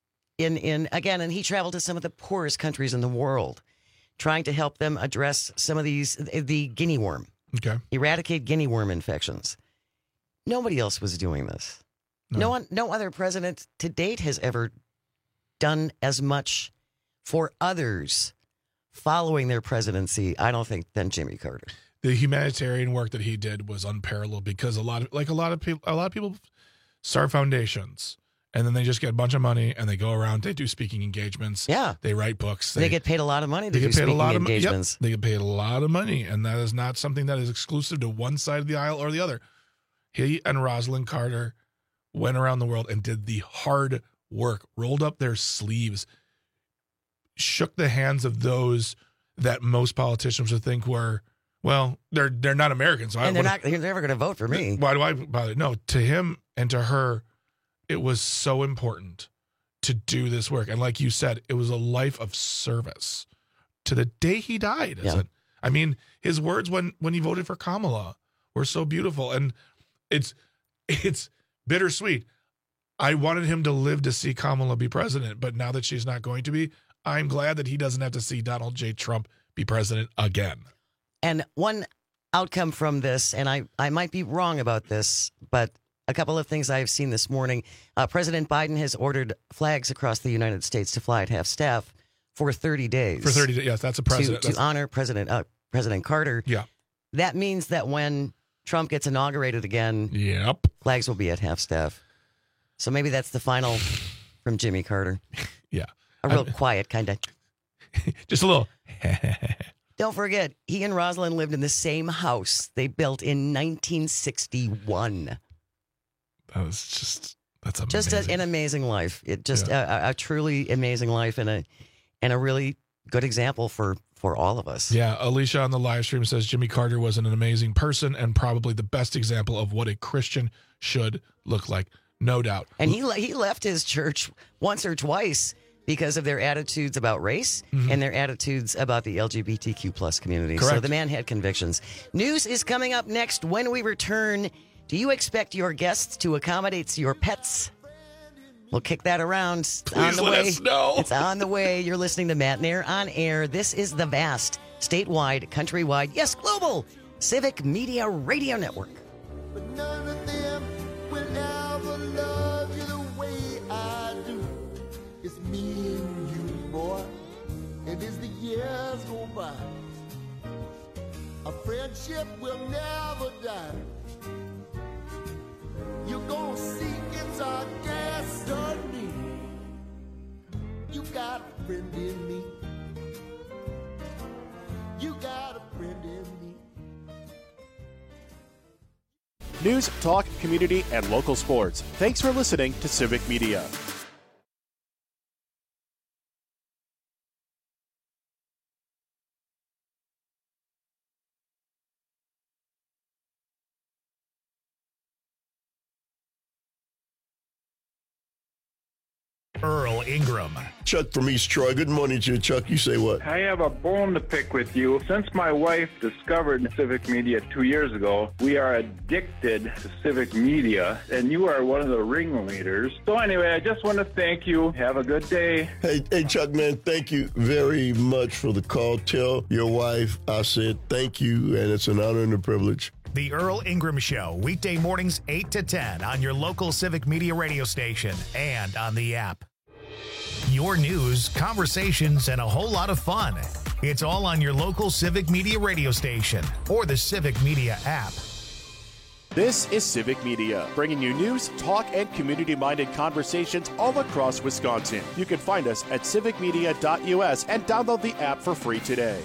S14: he traveled to some of the poorest countries in the world, trying to help them address some of the guinea worm.
S15: Okay.
S14: Eradicate guinea worm infections. Nobody else was doing this. No other president to date has ever done as much for others following their presidency, I don't think, than Jimmy Carter.
S15: The humanitarian work that he did was unparalleled because a lot of people start foundations. And then they just get a bunch of money and they go around. They do speaking engagements.
S14: Yeah.
S15: They write books.
S14: They get paid a lot of money to do speaking engagements.
S15: They get paid a lot of money. And that is not something that is exclusive to one side of the aisle or the other. He and Rosalind Carter went around the world and did the hard work, rolled up their sleeves, shook the hands of those that most politicians would think were, well, they're not Americans. So
S14: and they're never going to vote for me.
S15: Why do I bother? No, to him and to her, it was so important to do this work. And like you said, it was a life of service to the day he died.
S14: Yeah.
S15: I mean, his words when he voted for Kamala were so beautiful. And it's bittersweet. I wanted him to live to see Kamala be president, but now that she's not going to be, I'm glad that he doesn't have to see Donald J. Trump be president again.
S14: And one outcome from this, and I might be wrong about this, but a couple of things I've seen this morning. President Biden has ordered flags across the United States to fly at half-staff for 30 days.
S15: For 30 days, yes, that's a precedent.
S14: To honor President Carter.
S15: Yeah.
S14: That means that when Trump gets inaugurated again, flags will be at half-staff. So maybe that's the final from Jimmy Carter.
S15: Yeah.
S14: A real quiet kind of.
S15: Just a little.
S14: Don't forget, he and Rosalind lived in the same house they built in 1961.
S15: That's amazing.
S14: Just an amazing life. A truly amazing life and a really good example for all of us.
S15: Yeah, Alicia on the live stream says Jimmy Carter was an amazing person and probably the best example of what a Christian should look like. No doubt.
S14: And he left his church once or twice because of their attitudes about race and their attitudes about the LGBTQ plus community.
S15: Correct.
S14: So the man had convictions. News is coming up next when we return. Do you expect your guests to accommodate your pets? We'll kick that around.
S15: Please let us know.
S14: It's on the way. You're listening to Matt Nair on air. This is the vast, statewide, countrywide, yes, global Civic Media Radio Network.
S3: But none of them will ever love you the way I do. It's me and you, boy, and as the years go by, a friendship will never die. You're gonna see it's our destiny. You got a friend in me. You got a friend in me.
S1: News, talk, community, and local sports. Thanks for listening to Civic Media.
S2: Earl Ingram.
S4: Chuck from East Troy. Good morning to you, Chuck. You say what?
S5: I have a bone to pick with you. Since my wife discovered Civic Media 2 years ago, we are addicted to Civic Media, and you are one of the ringleaders. So anyway, I just want to thank you. Have a good day.
S4: Hey, Chuck, man, thank you very much for the call. Tell your wife I said thank you, and it's an honor and a privilege.
S2: The Earl Ingram Show, weekday mornings 8 to 10 on your local Civic Media radio station and on the app. Your news, conversations, and a whole lot of fun. It's all on your local Civic Media radio station or the Civic Media app.
S1: This is Civic Media, bringing you news, talk, and community-minded conversations all across Wisconsin. You can find us at civicmedia.us and download the app for free today.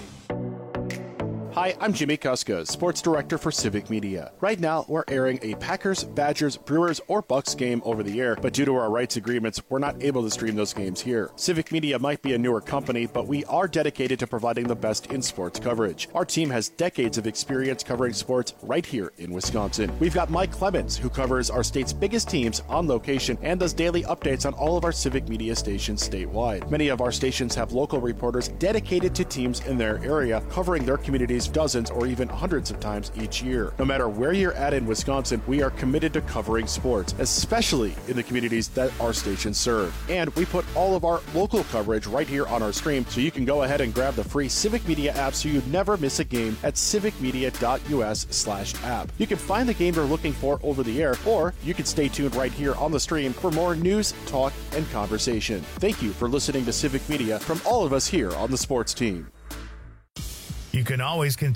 S1: Hi, I'm Jimmy Kuska, Sports Director for Civic Media. Right now, we're airing a Packers, Badgers, Brewers, or Bucks game over the air, but due to our rights agreements, we're not able to stream those games here. Civic Media might be a newer company, but we are dedicated to providing the best in sports coverage. Our team has decades of experience covering sports right here in Wisconsin. We've got Mike Clemens, who covers our state's biggest teams on location and does daily updates on all of our Civic Media stations statewide. Many of our stations have local reporters dedicated to teams in their area, covering their communities dozens or even hundreds of times each year. No matter where you're at in Wisconsin, we are committed to covering sports, especially in the communities that our stations serve. And we put all of our local coverage right here on our stream, so you can go ahead and grab the free Civic Media app so you never miss a game at civicmedia.us/app. You can find the game you're looking for over the air, or you can stay tuned right here on the stream for more news, talk, and conversation. Thank you for listening to Civic Media from all of us here on the sports team.
S2: You can always continue